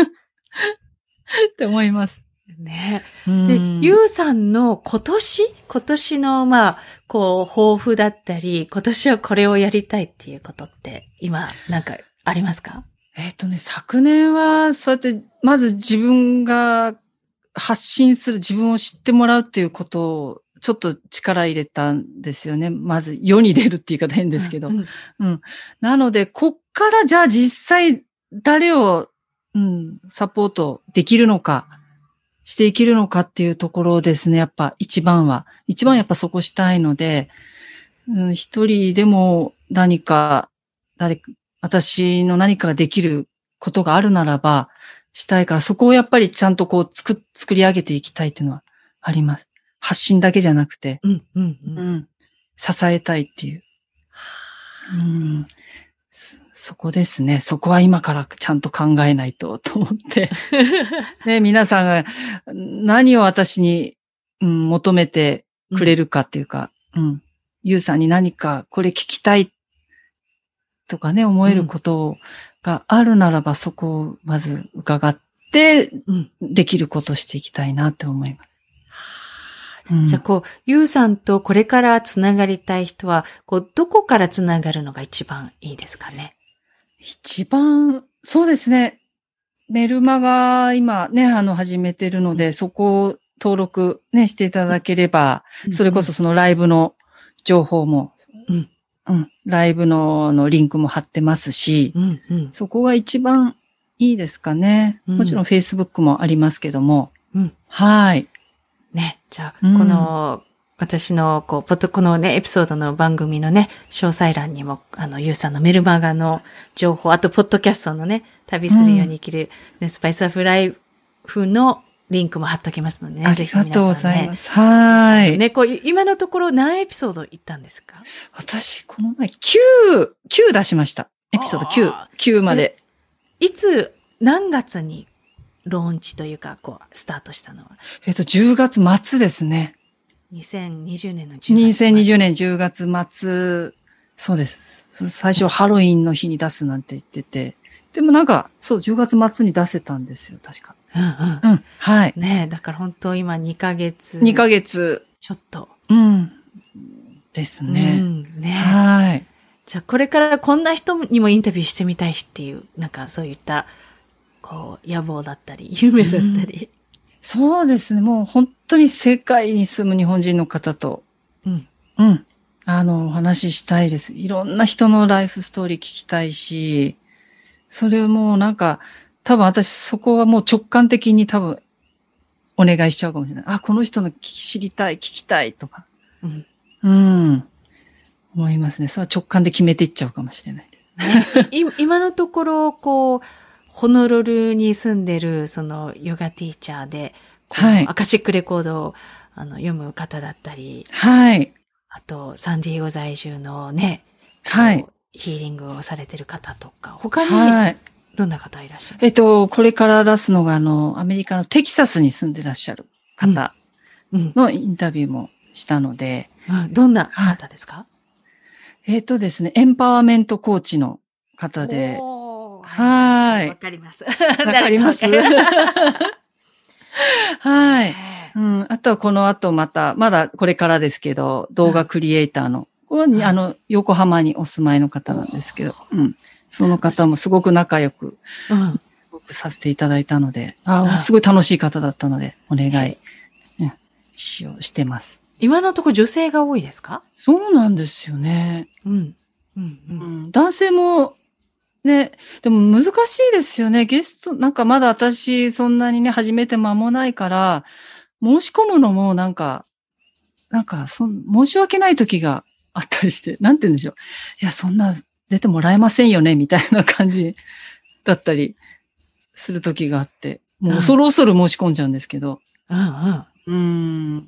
って思います。 ね。で、ゆうさんの今年今年の、まあ、こう、抱負だったり、今年はこれをやりたいっていうことって、今、なんかありますか？ えっとね、昨年は、そうやって、まず自分が発信する、自分を知ってもらうっていうことを、ちょっと力入れたんですよね。まず、世に出るって言い方変ですけど。うん、うん。なので、こっからじゃあ実際、誰を、うん、サポートできるのか、していけるのかっていうところですね。やっぱ一番は。一番やっぱそこしたいので、うん、一人でも何か、誰か、私の何かができることがあるならば、したいから、そこをやっぱりちゃんとこう作、作り上げていきたいっていうのはあります。発信だけじゃなくて、 うんうんうんうん、支えたいっていう、うん。そこですね。そこは今からちゃんと考えないと、と思って。ね、皆さんが何を私に、うん、求めてくれるかっていうか、うん。ゆうさんに何かこれ聞きたいとかね、思えることがあるならば、そこをまず伺って、できることをしていきたいなって思います。 うん、じゃあ、こう、ゆうさんとこれからつながりたい人は、こう、どこからつながるのが一番いいですかね？ 一番、そうですね。メルマガ今ね、あの、始めてるので、うん、そこを登録ね、していただければ、うん、それこそそのライブの情報も、うん、うん、ライブののリンクも貼ってますし、うんうん、そこが一番いいですかね。うん、もちろん Facebook もありますけども。うん、はい。 ね、じゃあ、うん、この、私の、こう、ポッド、このね、エピソードの番組のね、詳細欄にも、あの、ゆうさんのメルマガの情報、あと、ポッドキャストのね、旅するように生きる、ね、うん、スパイスアップライフのリンクも貼っときますのでね、 ありがとうございます。はい。 ね、こう、今のところ何エピソード行ったんですか？ 私、この前、きゅう、きゅう出しました。エピソードきゅう、きゅうまで。 いつ、何月にローンチというか、こう、スタートしたのは？ えっと、じゅうがつ末ですね。 にせんにじゅうねんのじゅうがつ末。 にせんにじゅうねんじゅうがつ末。そうです。最初ハロウィンの日に出すなんて言ってて。でもなんか、そう、じゅうがつ末に出せたんですよ、確か。 うんうん。 うん。はい。 ねえ、だから本当今にかげつ。 にかげつ。 ちょっと。 うん。ですね。 うん。ねはい。 じゃあこれからこんな人にもインタビューしてみたいっていう、なんかそういった、こう、野望だったり、夢だったり。うん、 そうですね。もう本当に世界に住む日本人の方と、うん。うん。あの、お話ししたいです。いろんな人のライフストーリー聞きたいし、それもなんか、多分私そこはもう直感的に多分お願いしちゃうかもしれない。あ、この人の知りたい、聞きたいとか。うん。うん。思いますね。それは直感で決めていっちゃうかもしれない。 今のところ、こう、ホノルルに住んでる、その、ヨガティーチャーで、はい。アカシックレコードをあの読む方だったり、 はい。 あと、サンディエゴ在住のね、 はい。 ヒーリングをされてる方とか、他に、はい。どんな方いらっしゃる？ えっと、これから出すのが、あの、アメリカのテキサスに住んでらっしゃる方のインタビューもしたので。 うんうん、どんな方ですか？ えっとですね、エンパワーメントコーチの方で。はい。 わかります。 わかりますはい。うん。あとはこの後また、まだこれからですけど、動画クリエイターの、うん、あの、横浜にお住まいの方なんですけど、うん。その方もすごく仲良く、うん、僕させていただいたので、ああ、すごい楽しい方だったので、お願い、うん、しようしてます。 今のところ女性が多いですか？ そうなんですよね。 うん。うん、 うん、男性も、ね、でも難しいですよね。ゲスト、なんかまだ私そんなにね、始めて間もないから、申し込むのもなんか、なんかそん、申し訳ない時があったりして、なんて言うんでしょう。いや、そんな出てもらえませんよね、みたいな感じだったりする時があって、もう恐る恐る申し込んじゃうんですけど。 うんうん。 うん。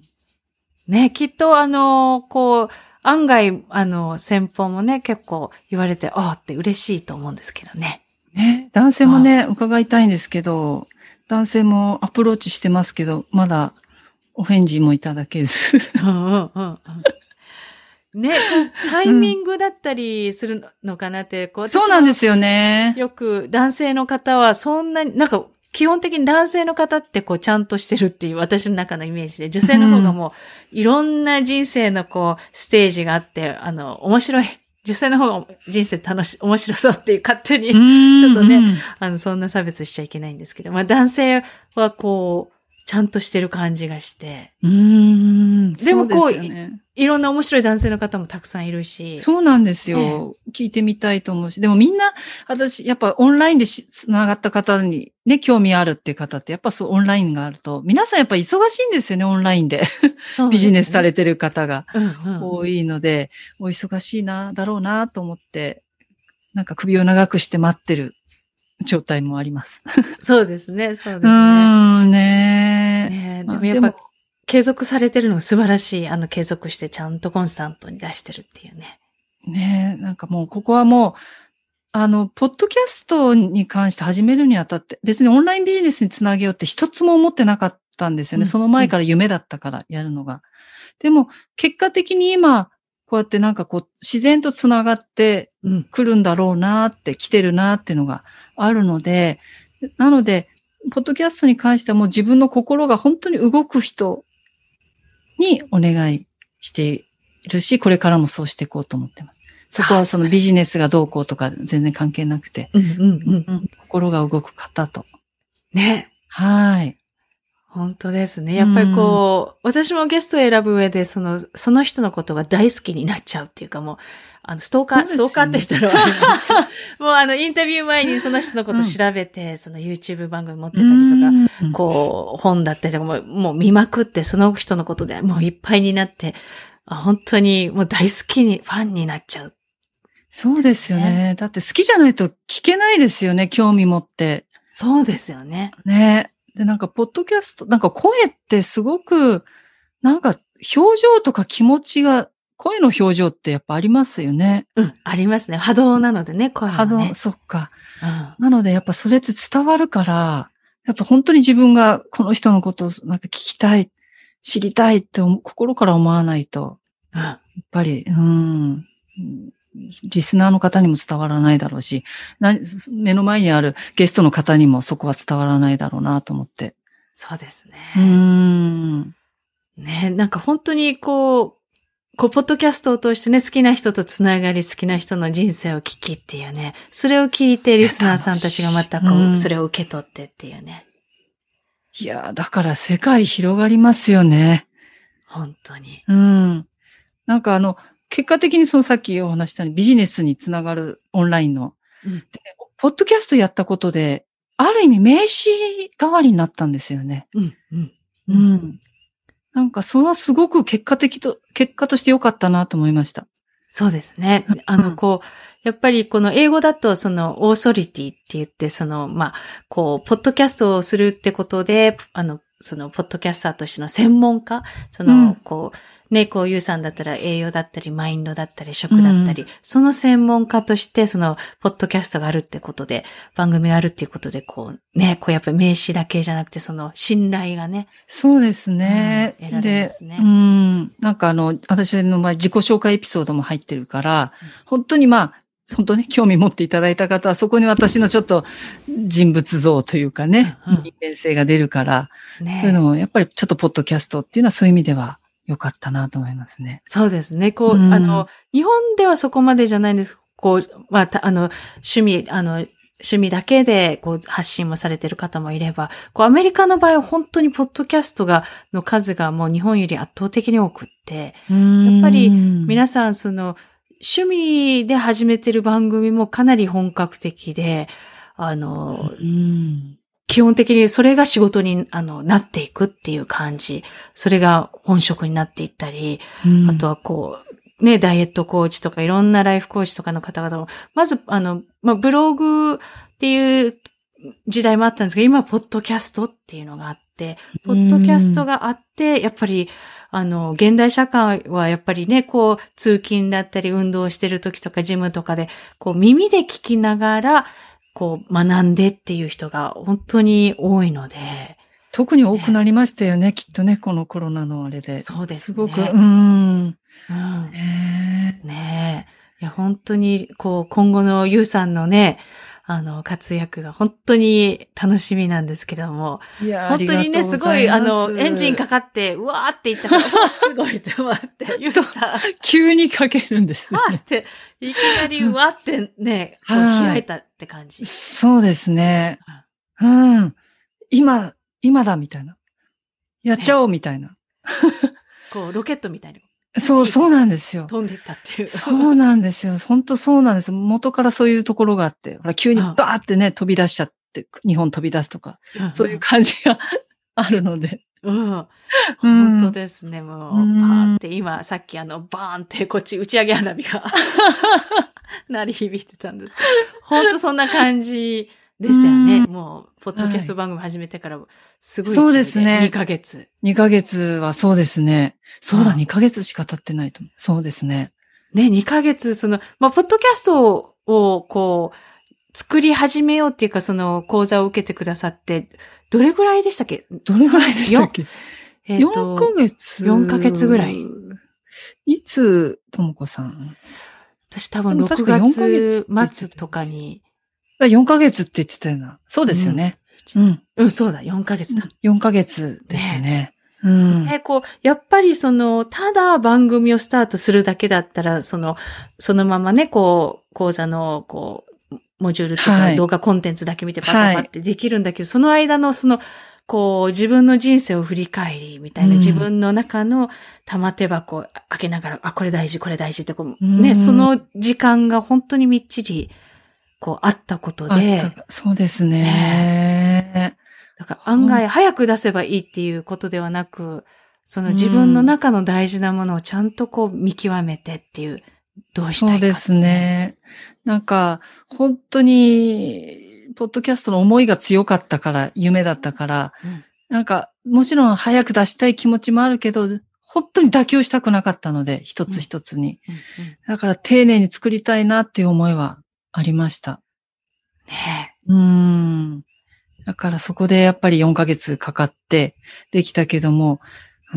ね、きっとあの、こう、案外、あの、先方もね、結構言われて、ああって嬉しいと思うんですけどね。 ね、男性もね、伺いたいんですけど、男性もアプローチしてますけど、まだお返事もいただけず。 うんうんうんうん、ね、タイミングだったりするのかなって、こう、 そうなんですよね。 よく男性の方はそんなに、なんか、基本的に男性の方ってこうちゃんとしてるっていう私の中のイメージで、女性の方がもういろんな人生のこうステージがあって、あの、面白い、女性の方が人生楽しい、面白そうっていう勝手に、ちょっとね、あの、そんな差別しちゃいけないんですけど、まあ男性はこう、ちゃんとしてる感じがして。 うーん。 でもこう、ね、いろんな面白い男性の方もたくさんいるし。 そうなんですよ。ね、聞いてみたいと思うし。でもみんな、私、やっぱオンラインでつながった方にね、興味あるっていう方って、やっぱそうオンラインがあると、皆さんやっぱ忙しいんですよね、オンラインで。でね、ビジネスされてる方が多いので、うんうん、お忙しいな、だろうなと思って、なんか首を長くして待ってる状態もあります。 そうですね、そうですね。うーん、ねねでもやっぱ、継続されてるのが素晴らしい。あの、継続してちゃんとコンスタントに出してるっていうね。 ねえ、なんかもう、ここはもう、あの、ポッドキャストに関して始めるにあたって、別にオンラインビジネスにつなげようって一つも思ってなかっったんですよね。 うんその前から夢だったからやるのが。でも、結果的に今、こうやってなんかこう、自然とつながってうん。 くるんだろうなって、来てるなっていうのがあるので、なので、ポッドキャストに関してはもう自分の心が本当に動く人にお願いしているし、これからもそうしていこうと思ってます。そこはそのビジネスがどうこうとか全然関係なくて、 うんうんうん。 うん心が動く方と。 ね。 はい。 本当ですね。やっぱりこう、私もゲストを選ぶ上で、その、その人のことが大好きになっちゃうっていうかもう、あの、ストーカー、 そうですよねストーカーって言ったらあれなんですけど、もうあの、インタビュー前にその人のこと調べて、その YouTube 番組持ってたりとか、こう、本だったりとかも、もう見まくって、その人のことでもういっぱいになって、あ本当にもう大好きに、ファンになっちゃう。 そうですよね。だって好きじゃないと聞けないですよね、興味持って。 そうですよね。 ね。で、なんか、ポッドキャスト、なんか声ってすごく、なんか、表情とか気持ちが、声の表情ってやっぱありますよね。 うん、ありますね。波動なのでね、声はね。 波動、そっか。 うん。 なので、やっぱそれって伝わるから、やっぱ本当に自分がこの人のことをなんか聞きたい、知りたいって思心から思わないと、 うん。 やっぱり、うん、リスナーの方にも伝わらないだろうし、な目の前にあるゲストの方にもそこは伝わらないだろうなと思って。 そうですね。 うーん。 ね、なんか本当にこう、こう、ポッドキャストを通してね、好きな人とつながり、好きな人の人生を聞きっていうね、それを聞いてリスナーさんたちがまたこう、 うんそれを受け取ってっていうね。 いやー、だから世界広がりますよね。 本当に。 うん。なんかあの、結果的にそのさっきお話したようにビジネスにつながるオンラインの、 うんでポッドキャストやったことで、ある意味名刺代わりになったんですよね。 うん、うん。 う。ん。なんかそれはすごく結果的と、結果として良かったなと思いました。 そうですね。あの、こう、やっぱりこの英語だと、その、オーソリティって言って、その、まあ、こう、ポッドキャストをするってことで、あの、その、ポッドキャスターとしての専門家、その、 うんこう、ね、こう、ゆうさんだったら栄養だったり、マインドだったり、食だったり、その専門家として、その、ポッドキャストがあるってことで、番組があるっていうことで、こう、ね、こう、やっぱり名刺だけじゃなくて、その、信頼がね。 そうですね。 うん得られますねで、うん。なんかあの、私の場合自己紹介エピソードも入ってるから、 うん本当にまあ、本当ね、興味持っていただいた方は、そこに私のちょっと人物像というかね、 うんうん人間性が出るから、 ね。 そういうのも、やっぱりちょっとポッドキャストっていうのはそういう意味では良かったなと思いますね。 そうですね。こう、 うんあの、日本ではそこまでじゃないんです。こう、まあ、たあの、趣味、あの、趣味だけで、こう、発信もされてる方もいれば、こう、アメリカの場合は本当にポッドキャストが、の数がもう日本より圧倒的に多くって、 ややっぱり皆皆さん、その、趣味で始めてる番組もかなり本格的で、あの、 うん基本的にそれが仕事に、あの、なっていくっていう感じ。それが本職になっていったり、 うんあとはこう、ね、ダイエットコーチとかいろんなライフコーチとかの方々も、まず、あの、まあ、ブログっていう時代もあったんですが、今、ポッドキャストっていうのがあって、ポッドキャストがあって、やっぱり、あの、現代社会はやっぱりね、こう、通勤だったり、運動してる時とか、ジムとかで、こう、耳で聞きながら、こう、学んでっていう人が本当に多いので、 特に多くなりましたよね、きっとね、このコロナのあれで。 そうですねすごく、うん。 うん。 ねえねえ。いや、本当に、こう、今後のゆうさんのね、あの、活躍が本当に楽しみなんですけども、 いや本当にね、すごい、あの、エンジンかかって、うわーって言ったから、うわすごいって思って、ゆうさん、 急にかけるんですねわーって、いきなりうわーってね、こうはい開いたって感じ。 そうですね。うん。今、今だみたいな。やっちゃおうみたいな。 こう、ロケットみたいにそう、そうなんですよ。 飛んでいったっていう。 そうなんですよ。本当そうなんです。元からそういうところがあって、ほら、急にバーってね、飛び出しちゃって、日本飛び出すとか、そういう感じがあるので。 うん。本当ですね。もう、 うんパーって今、さっきあの、バーンってこっち打ち上げ花火が鳴り響いてたんですけど、本当そんな感じでしたよね。 うんもう、ポッドキャスト番組始めてから、すごい勢い。 そうですねにかげつ。 にかげつはそうですね。そうだ、 うんにかげつしか経ってないと思う。そうですね。 ね、にかげつ、その、まあ、ポッドキャストを、こう、作り始めようっていうか、その、講座を受けてくださって、 どれぐらいでしたっけ？ どれぐらいでしたっけ？ えー、と、よんかげつ。 よんかげつぐらい。 いつ、ともこさん？ 私多分ろくがつ末とかに。 よんかげつって言ってたよな。そうですよね。 うん。うん、うん、そうだ、よんかげつだ。 よんかげつですね。ねうん。 え、こう、やっぱりその、ただ番組をスタートするだけだったら、その、そのままね、こう、講座の、こう、モジュールとか動画コンテンツだけ見てパパパってできるんだけど、はい、その間のその、こう、自分の人生を振り返り、みたいな、うん、自分の中の玉手箱を開けながら、あ、これ大事、これ大事ってこう、うん、ね、その時間が本当にみっちり、こう、あったことで。 そうですね。ねだから案外早く出せばいいっていうことではなく、その自分の中の大事なものをちゃんとこう見極めてっていう、どうしたいかって、ね。 そうですね。なんか、本当に、ポッドキャストの思いが強かったから、夢だったから、うん、なんか、もちろん早く出したい気持ちもあるけど、本当に妥協したくなかったので、一つ一つに。うんうんうん、だから丁寧に作りたいなっていう思いはありました。 ねえ。うーん。だからそこでやっぱりよんかげつかかってできたけども、うん、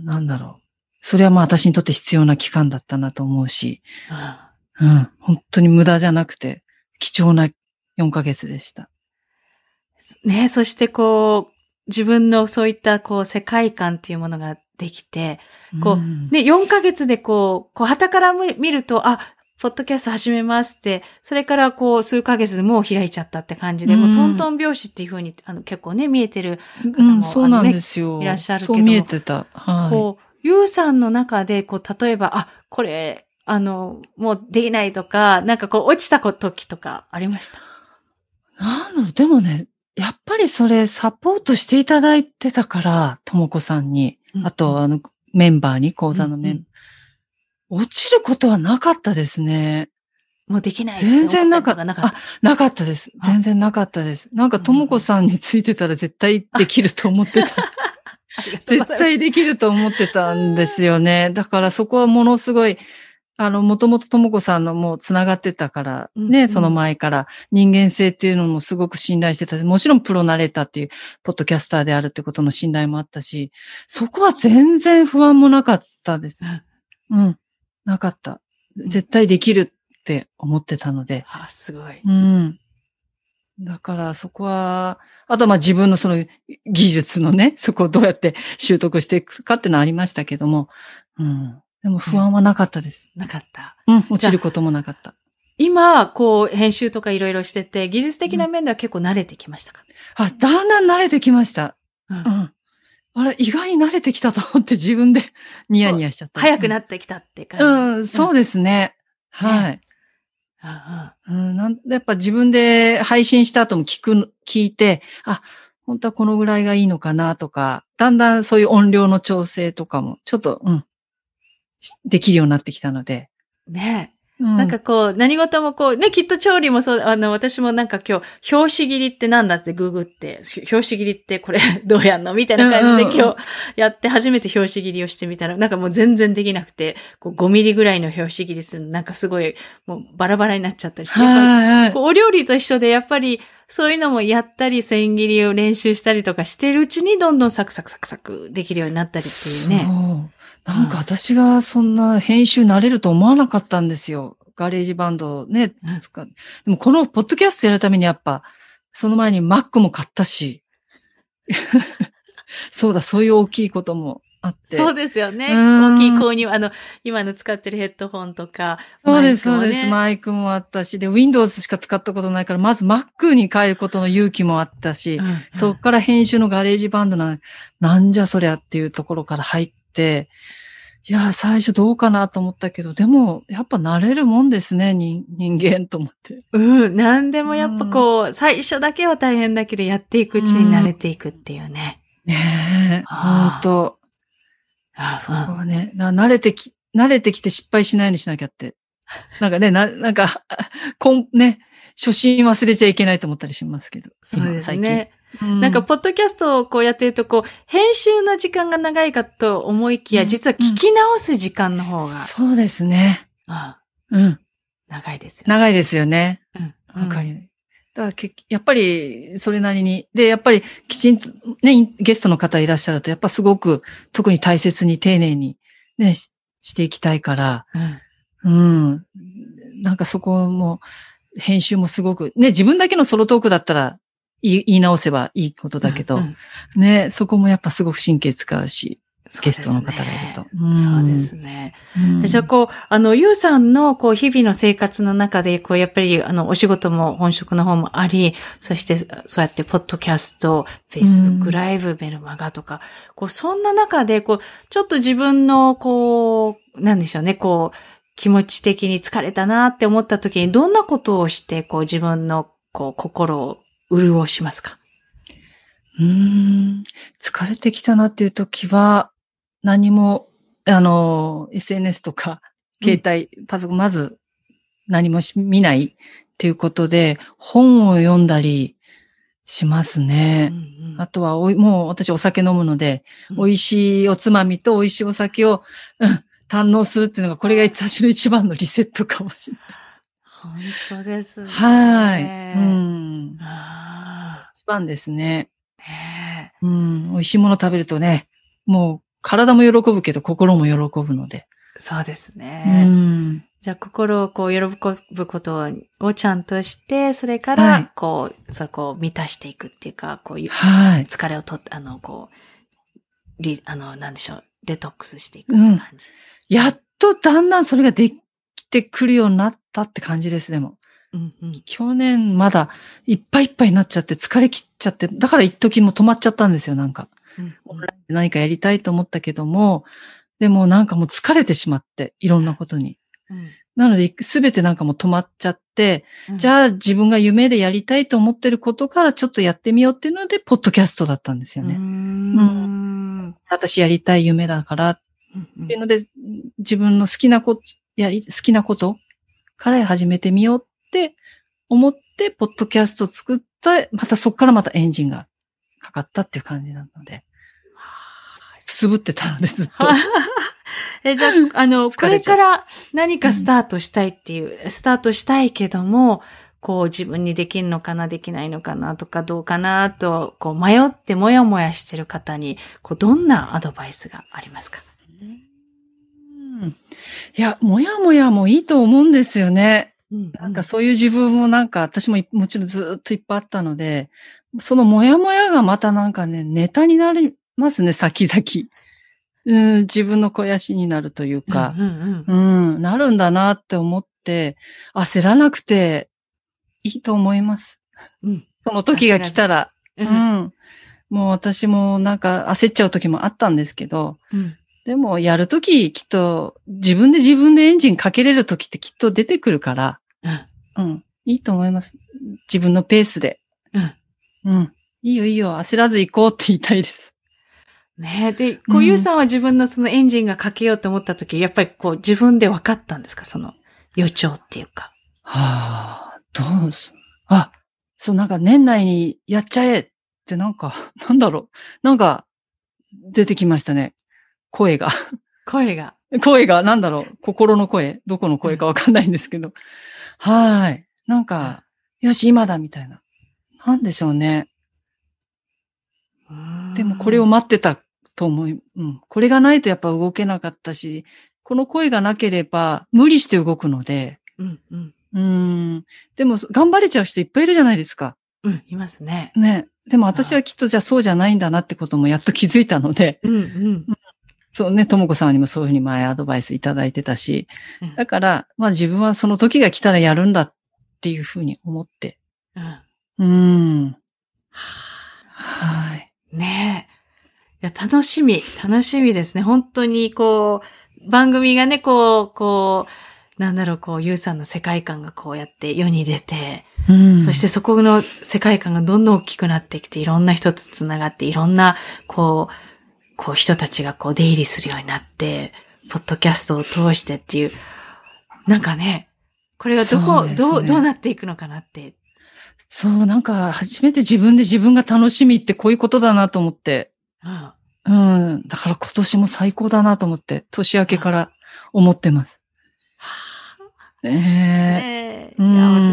なんだろう。それはまあ私にとって必要な期間だったなと思うし、うん、うん、本当に無駄じゃなくて貴重なよんかげつでした。 ね、そしてこう、自分のそういったこう世界観っていうものができて、こう、うん、ね、よんかげつでこう、こう旗から見ると、あ、ポッドキャスト始めますって、それからこう数ヶ月でもう開いちゃったって感じで、うん、もうトントン拍子っていう風にあの結構ね、見えてる方も、うん、 そうなんですよ、 ね、いらっしゃるけど。 そう見えてた。はい。 こう、ゆうさんの中で、こう、例えば、あ、これ、あの、もうできないとか、なんかこう、落ちた時とかありました？ なの、でもね、やっぱりそれサポートしていただいてたから、ともこさんに、うん、あと、あの、メンバーに、講座のメンバー、うんうん、落ちることはなかったですね。 もうできない。 全然なかった。あ、なかったです。全然なかったです。なんか、ともこさんについてたら絶対できると思ってた。絶対できると思ってたんですよね。だからそこはものすごい、あの、もともとともこさんのもう繋がってたからね、うんうん、その前から人間性っていうのもすごく信頼してたし、もちろんプロナレーターっていうポッドキャスターであるってことの信頼もあったし、そこは全然不安もなかったです。うん。なかった。絶対できるって思ってたので。 あ、すごい。 うん。だからそこは、あとはまあ自分のその技術のね、そこをどうやって習得していくかっていうのはありましたけども、うん。でも不安はなかったです。 うん、なかった。 うん、落ちることもなかった。 今、こう、編集とかいろいろしてて、技術的な面では結構慣れてきましたか？ うん、あ、だんだん慣れてきました。うん。うん、あれ、意外に慣れてきたと思って自分でニヤニヤしちゃった。 早くなってきたって感じ。 うん、そうですね。うん、はい。ね、うん、なんでやっぱ自分で配信した後も聞く、聞いて、あ、本当はこのぐらいがいいのかなとか、だんだんそういう音量の調整とかも、ちょっと、うん、できるようになってきたので。 ねえ。うん、なんかこう、何事もこう、ね、きっと調理もそう、あの、私もなんか今日、表紙切りってなんだってググって、表紙切りってこれどうやんのみたいな感じで今日やって初めて表紙切りをしてみたら、なんかもう全然できなくて、こうごミリぐらいの表紙切りするのなんかすごい、もうバラバラになっちゃったりして、やっぱりこうお料理と一緒でやっぱり、そういうのもやったり、千切りを練習したりとかしてるうちにどんどんサクサクサクサクできるようになったりっていうね。 そうなんか私がそんな編集慣れると思わなかったんですよ。ガレージバンドをね、使う。でもこのポッドキャストやるためにやっぱ、その前に Mac も買ったし。そうだ、そういう大きいこともあって。 そうですよね。大きい購入、あの、今の使ってるヘッドホンとか、 そうです、そうです。マイクもあったし、で、Windows しか使ったことないから、まず Mac に変えることの勇気もあったし、うんうん、そっから編集のガレージバンドな、なんじゃそりゃっていうところから入って、いや、最初どうかなと思ったけど、でも、やっぱ慣れるもんですね、人、人間と思って。 うん、なんでもやっぱこう、うん、最初だけは大変だけど、やっていくうちに慣れていくっていうね。 うん、ねえ、ほんと。そこはね、慣れてき、慣れてきて失敗しないようにしなきゃって。なんかね、な、なんか、こん、ね、初心忘れちゃいけないと思ったりしますけど。 そうですね。うん、なんか、ポッドキャストをこうやってると、こう、編集の時間が長いかと思いきや、うん、実は聞き直す時間の方が。うん、 そうですね。うん。 長いですよね。長いですよね。 うん。 わかる。 だからけやっぱりそれなりに。で、やっぱりきちんとね、ゲストの方いらっしゃると、やっぱすごく特に大切に丁寧にね、し, していきたいから、うん、うん。なんかそこも、編集もすごく、ね、自分だけのソロトークだったら言い、言い直せばいいことだけど、うんうん、ね、そこもやっぱすごく神経使うし、ゲストの方がいると。 そうですね。うん、じゃあ、こう、あの、ゆうさんの、こう、日々の生活の中で、こう、やっぱり、あの、お仕事も本職の方もあり、そして、そうやって、ポッドキャスト、フェイスブックライブ、メルマガとか、こう、そんな中で、こう、ちょっと自分の、こう、なんでしょうね、こう、気持ち的に疲れたなって思った時に、どんなことをして、こう、自分の、こう、心を潤しますか？ うーん、疲れてきたなっていう時は、何も、あの、エスエヌエス とか、携帯、うん、パソコン、まず何も見ないっていうことで、本を読んだりしますね。うんうん、あとはおい、もう私お酒飲むので、うん、美味しいおつまみと美味しいお酒を、うん、堪能するっていうのが、これが私の一番のリセットかもしれない。 本当ですね。 はい。うん。一番ですね。 ねうん。美味しいもの食べるとね、もう、体も喜ぶけど心も喜ぶので。 そうですね。うん、じゃあ心をこう喜ぶことをちゃんとして、それからこう、はい、そこを満たしていくっていうか、こういう、はい、疲れをとって、あの、こう、リ、あの、なんでしょう、デトックスしていくって感じ。 うん、やっとだんだんそれができてくるようになったって感じです、でも。うんうん、去年まだいっぱいいっぱいになっちゃって疲れ切っちゃって、だから一時も止まっちゃったんですよ、なんか。オンラインで何かやりたいと思ったけども、でもなんかもう疲れてしまって、いろんなことに。うん、なので、すべてなんかもう止まっちゃって、うん、じゃあ自分が夢でやりたいと思ってることからちょっとやってみようっていうので、ポッドキャストだったんですよね。うーん、うん、私やりたい夢だから、っていうので、自分の好きなこと、やり、好きなことから始めてみようって思って、ポッドキャスト作った、またそこからまたエンジンがかかったっていう感じなので。くすぶってたのでずっと。 え、じゃあ、あの、これから何かスタートしたいっていう、うん、スタートしたいけども、こう自分にできるのかな、できないのかなとかどうかなと、こう迷ってもやもやしてる方に、こうどんなアドバイスがありますか？ うん、いや、もやもやもいいと思うんですよね。うんうん、なんかそういう自分もなんか私ももちろんずっといっぱいあったので、そのもやもやがまたなんかね、ネタになりますね、先々。うん、自分の肥やしになるというか、うん、うんうん、なるんだなって思って、焦らなくていいと思います。うん、その時が来たら、うん。もう私もなんか焦っちゃう時もあったんですけど、うん、でもやる時きっと自分で自分でエンジンかけれる時ってきっと出てくるから、うん、うん、いいと思います。自分のペースで。うん。うん。いいよいいよ、焦らず行こうって言いたいです。 ねえ。で、こう、ゆうさんは自分のそのエンジンがかけようと思った時、やっぱりこう、自分で分かったんですか？その予兆っていうか。 はあ、どうす、あ、そう、なんか年内にやっちゃえってなんか、なんだろう。なんか、出てきましたね。声が。 声が。 声が、なんだろう。心の声。どこの声かわかんないんですけど。はい。なんか、よし、今だ、みたいな。なんでしょうね。でもこれを待ってたと思い、うん。これがないとやっぱ動けなかったし、この声がなければ無理して動くので、うんうん、うーん。でも頑張れちゃう人いっぱいいるじゃないですか。 うん、いますね。 ね。でも私はきっとじゃあそうじゃないんだなってこともやっと気づいたので、うんうん、そうね、ともこさんにもそういうふうに前アドバイスいただいてたし、だから、まあ自分はその時が来たらやるんだっていうふうに思って、うん。うーん。はい。 ねえ。いや、楽しみ、楽しみですね。本当に、こう、番組がね、こう、こう、なんだろう、こう、ゆうさんの世界観がこうやって世に出て、うん、そしてそこの世界観がどんどん大きくなってきて、いろんな人とつながって、いろんな、こう、こう人たちがこう出入りするようになって、ポッドキャストを通してっていう、なんかね、これがどこ、ね、どう、どうなっていくのかなって。 そう、なんか、初めて自分で自分が楽しみってこういうことだなと思って。うん。うん。だから今年も最高だなと思って、年明けから思ってます。 はあ、ええー。うん、いや、私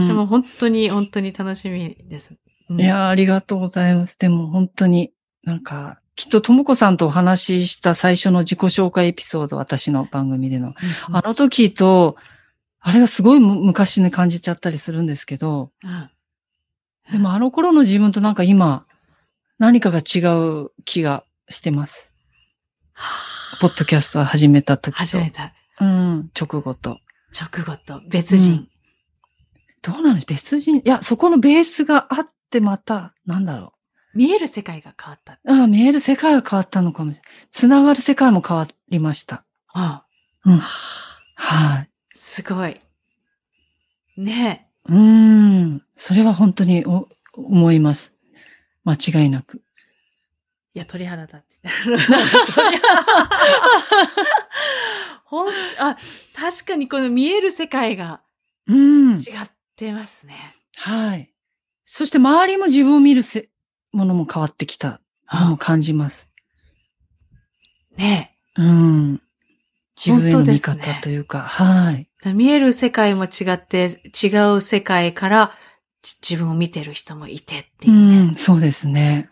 私も本当に、本当に楽しみです。 うん、いや、ありがとうございます。でも本当に、なんか、きっとともこさんとお話しした最初の自己紹介エピソード、私の番組での。うんうん、あの時と、あれがすごい昔に感じちゃったりするんですけど、うん、でもあの頃の自分となんか今、何かが違う気がしてます。ポッドキャストを始めた時と。 始めた。 うん、直後と。 直後と、別人。うん、 どうなんです別人いや、そこのベースがあってまた、なんだろう。 見える世界が変わった。 ああ、見える世界が変わったのかもしれない。つながる世界も変わりました。ああうん、はい。 すごい。ねえ。うーん。それは本当にお思います。間違いなく。 いや、鳥肌だって。ほんあ、確かにこの見える世界が違ってますね。 うん、はい。そして周りも自分を見るせものも変わってきたのも感じます。 ねえ。うん。自分への見方というか、ね、はい。 見える世界も違って、違う世界から自分を見てる人もいてっていうね。 うん、そうですね。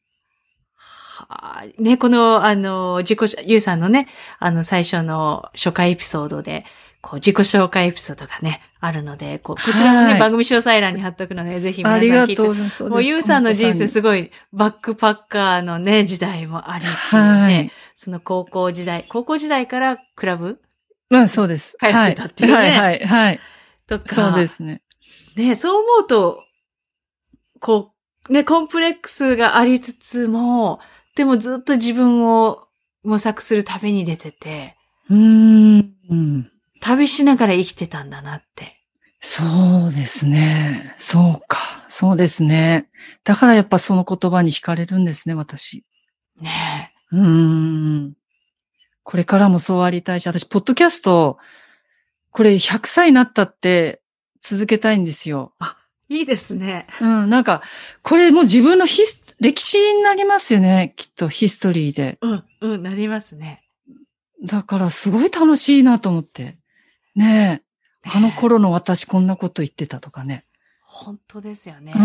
はあ、ね、この、あの、自己、ゆうさんのね、あの、最初の初回エピソードで、こう、自己紹介エピソードがね、あるので、こう、こちらもね、番組詳細欄に貼っとくので、ぜひ皆さん聞いて。ありがとうございます。もう、ゆうさんの人生すごい、バックパッカーのね、時代もありっていうね、はい、その高校時代、高校時代からクラブまあ、そうです。 通ってたっていうね。 はい、はい、はい。 とか。 そうですね。 ね、そう思うと、こう、ね、コンプレックスがありつつも、でもずっと自分を模索する旅に出てて、 うーん。 旅しながら生きてたんだなって。 そうですね。そうか。そうですね。だからやっぱその言葉に惹かれるんですね、私。 ねえ。うーん。これからもそうありたいし、私、ポッドキャスト、これひゃくさいになったって続けたいんですよ。 あ、いいですね。 うん、なんか、これもう自分のヒス、歴史になりますよね、きっと、ヒストリーで。 うん、うん、なりますね。 だから、すごい楽しいなと思って。ねえ。あの頃の私こんなこと言ってたとかね。 本当ですよね。 うん。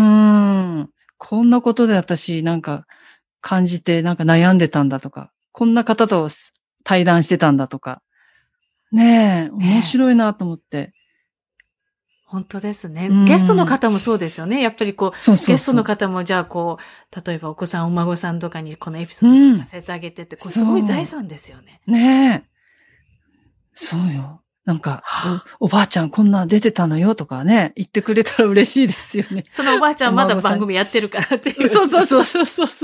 こんなことで私なんか感じてなんか悩んでたんだとか、こんな方と対談してたんだとか。ねえ、面白いなと思って。 本当ですね。ゲストの方もそうですよね。やっぱりこう、そうそうそうゲストの方もじゃあこう、例えばお子さん、お孫さんとかにこのエピソードを聞かせてあげてって、うん、これすごい財産ですよね。 ねえ。そうよ。なんか、お、おばあちゃんこんな出てたのよとかね、言ってくれたら嬉しいですよね。 そのおばあちゃんまだ番組やってるからっていう。 そうそうそうそうそうそう。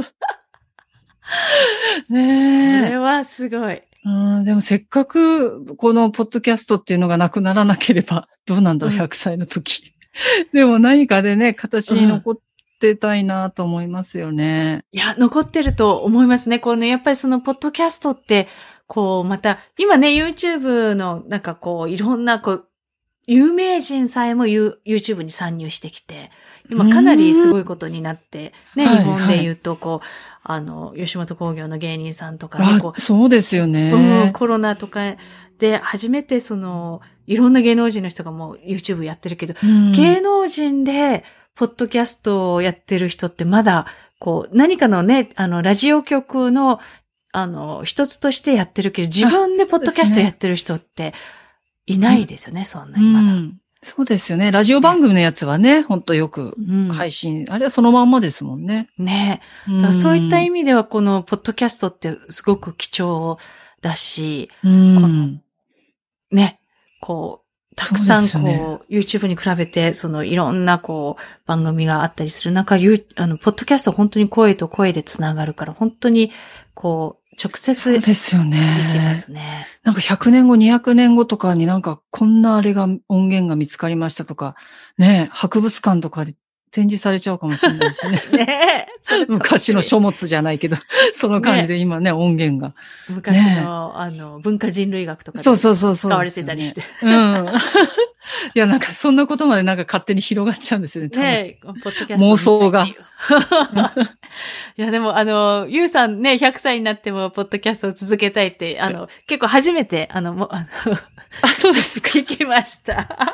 ねえ。 それはすごい。 うん、でもせっかくこのポッドキャストっていうのがなくならなければ、どうなんだろう、ひゃくさいの時。でも何かでね、形に残ってたいなと思いますよね。 うん、いや、残ってると思いますね。この、やっぱりそのポッドキャストって、こう、また、今ね、YouTube の、なんかこう、いろんな、こう、有名人さえも YouTube に参入してきて、今かなりすごいことになって、ね、日本で言うと、こう、あの、吉本興業の芸人さんとかね、こう、そうですよね、 うん。コロナとかで初めてその、いろんな芸能人の人がもう YouTube やってるけど、うん、芸能人で、ポッドキャストをやってる人ってまだ、こう、何かのね、あの、ラジオ局の、あの、一つとしてやってるけど、自分でポッドキャストやってる人っていないですよね、そんなにまだ、うん。 そうですよね。ラジオ番組のやつはね、ほんとよく配信、うん、あれはそのまんまですもんね。 ねえ。だからそういった意味では、このポッドキャストってすごく貴重だし、 うん、 このね、こう、たくさんこう、ね、YouTube に比べて、そのいろんなこう、番組があったりする中、あの、ポッドキャストは本当に声と声でつながるから、本当に、こう、直接、 そうですよね。 いきますね。 なんかひゃくねんご、にひゃくねんごとかになんかこんなあれが、音源が見つかりましたとか、ね、博物館とかで展示されちゃうかもしれないしね。 ねえ。 昔の書物じゃないけど、その感じで今ね、音源が。 昔の、ね、あの、文化人類学とかで使われてたりして。 そうそうそうそう、ね。うん。 いや、なんかそんなことまでなんか勝手に広がっちゃうんですよね。 ねえ、ポッドキャスト。 妄想が。 いや、でも、あの、ゆうさんね、ひゃくさいになっても、ポッドキャストを続けたいって、あの、結構初めて、あの、もあの、 あ、そうですか。 聞きました。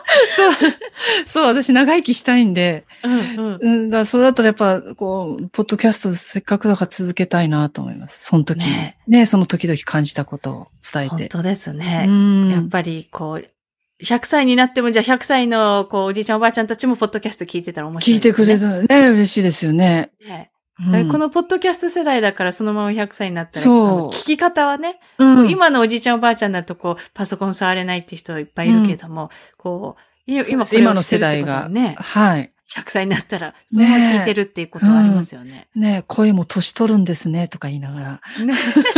そう、そう、私長生きしたいんで、 うんうん。 うん、だからそれだったらやっぱ、こう、ポッドキャストせっかくだから続けたいなと思います。その時に。 ねね、その時々感じたことを伝えて。 本当ですね。 うんやっぱり、こう、ひゃくさいになっても、じゃあひゃくさいの、こう、おじいちゃんおばあちゃんたちも、ポッドキャスト聞いてたら面白い聞いですね。 てくれたらね、嬉しいですよね。 ねうんこのポッドキャスト世代だからそのままひゃくさいになったら、 そうあの聞き方はね、 うんこう今のおじいちゃんおばあちゃんだとこう、パソコン触れないっていう人いっぱいいるけれども、こう、い今これをしてるってことはね、 はい。 ひゃくさいになったら、そのまま聞いてるっていうことはありますよね。 ねえ、声も年取るんですね、とか言いながら。 ね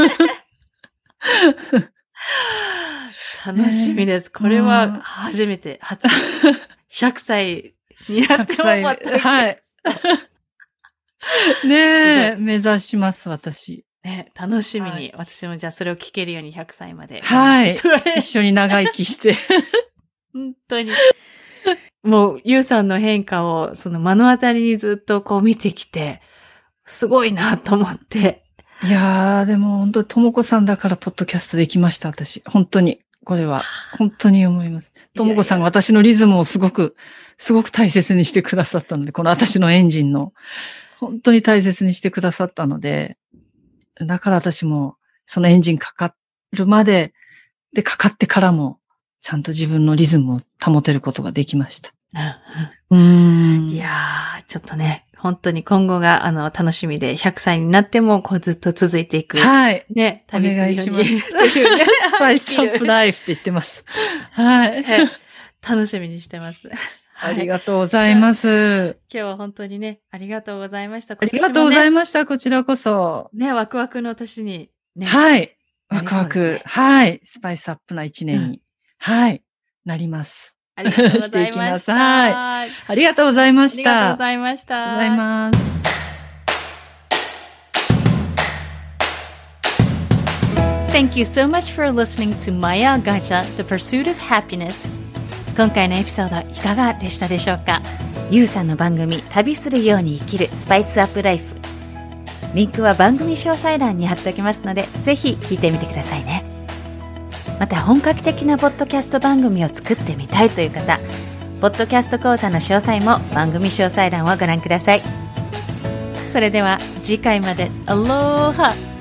楽しみです。これは初めて、初、ひゃくさいになってもポッドキャスト。 はい。ねえ、目指します、私。 ね、楽しみに、はい、私もじゃあそれを聞けるようにひゃくさいまで。 はい。一緒に長生きして。 本当に。もう、ゆうさんの変化を、その目の当たりにずっとこう見てきて、すごいなと思って。 いやー、でも本当にともこさんだからポッドキャストできました、私。本当に。これは。本当に思います。ともこさんが私のリズムをすごく、すごく大切にしてくださったので、この私のエンジンの。本当に大切にしてくださったので、だから私もそのエンジンかかるまで、で、かかってからも、ちゃんと自分のリズムを保てることができました。 うん、いやー、ちょっとね、本当に今後が、あの、楽しみで、ひゃくさいになっても、こう、ずっと続いていく。 はい。 ね、 旅するように。お願いします。スパイスアップライフって言ってます。はい。 楽しみにしてます。 ありがとうございます。 今日は本当にね、ありがとうございました。 ね、ありがとうございました。こちらこそ。 ね、ワクワクの年に、ね。 はい。ワクワク。はい。スパイスアップな一年に。うん、はい。なります。 ありがとうございました。 はい。ありがとうございました。 ありがとうございました。 ありがとうございます。 Thank you so much for listening to Maya Gacha, The Pursuit of Happiness. 今回のエピソードいかがでしたでしょうか？ゆうさんの番組旅するように生きるスパイスアップライフ。リンクは番組詳細欄に貼っておきますので、ぜひ聞いてみてくださいね。また本格的なポッドキャスト番組を作ってみたいという方、ポッドキャスト講座の詳細も番組詳細欄をご覧ください。それでは次回までアローハ。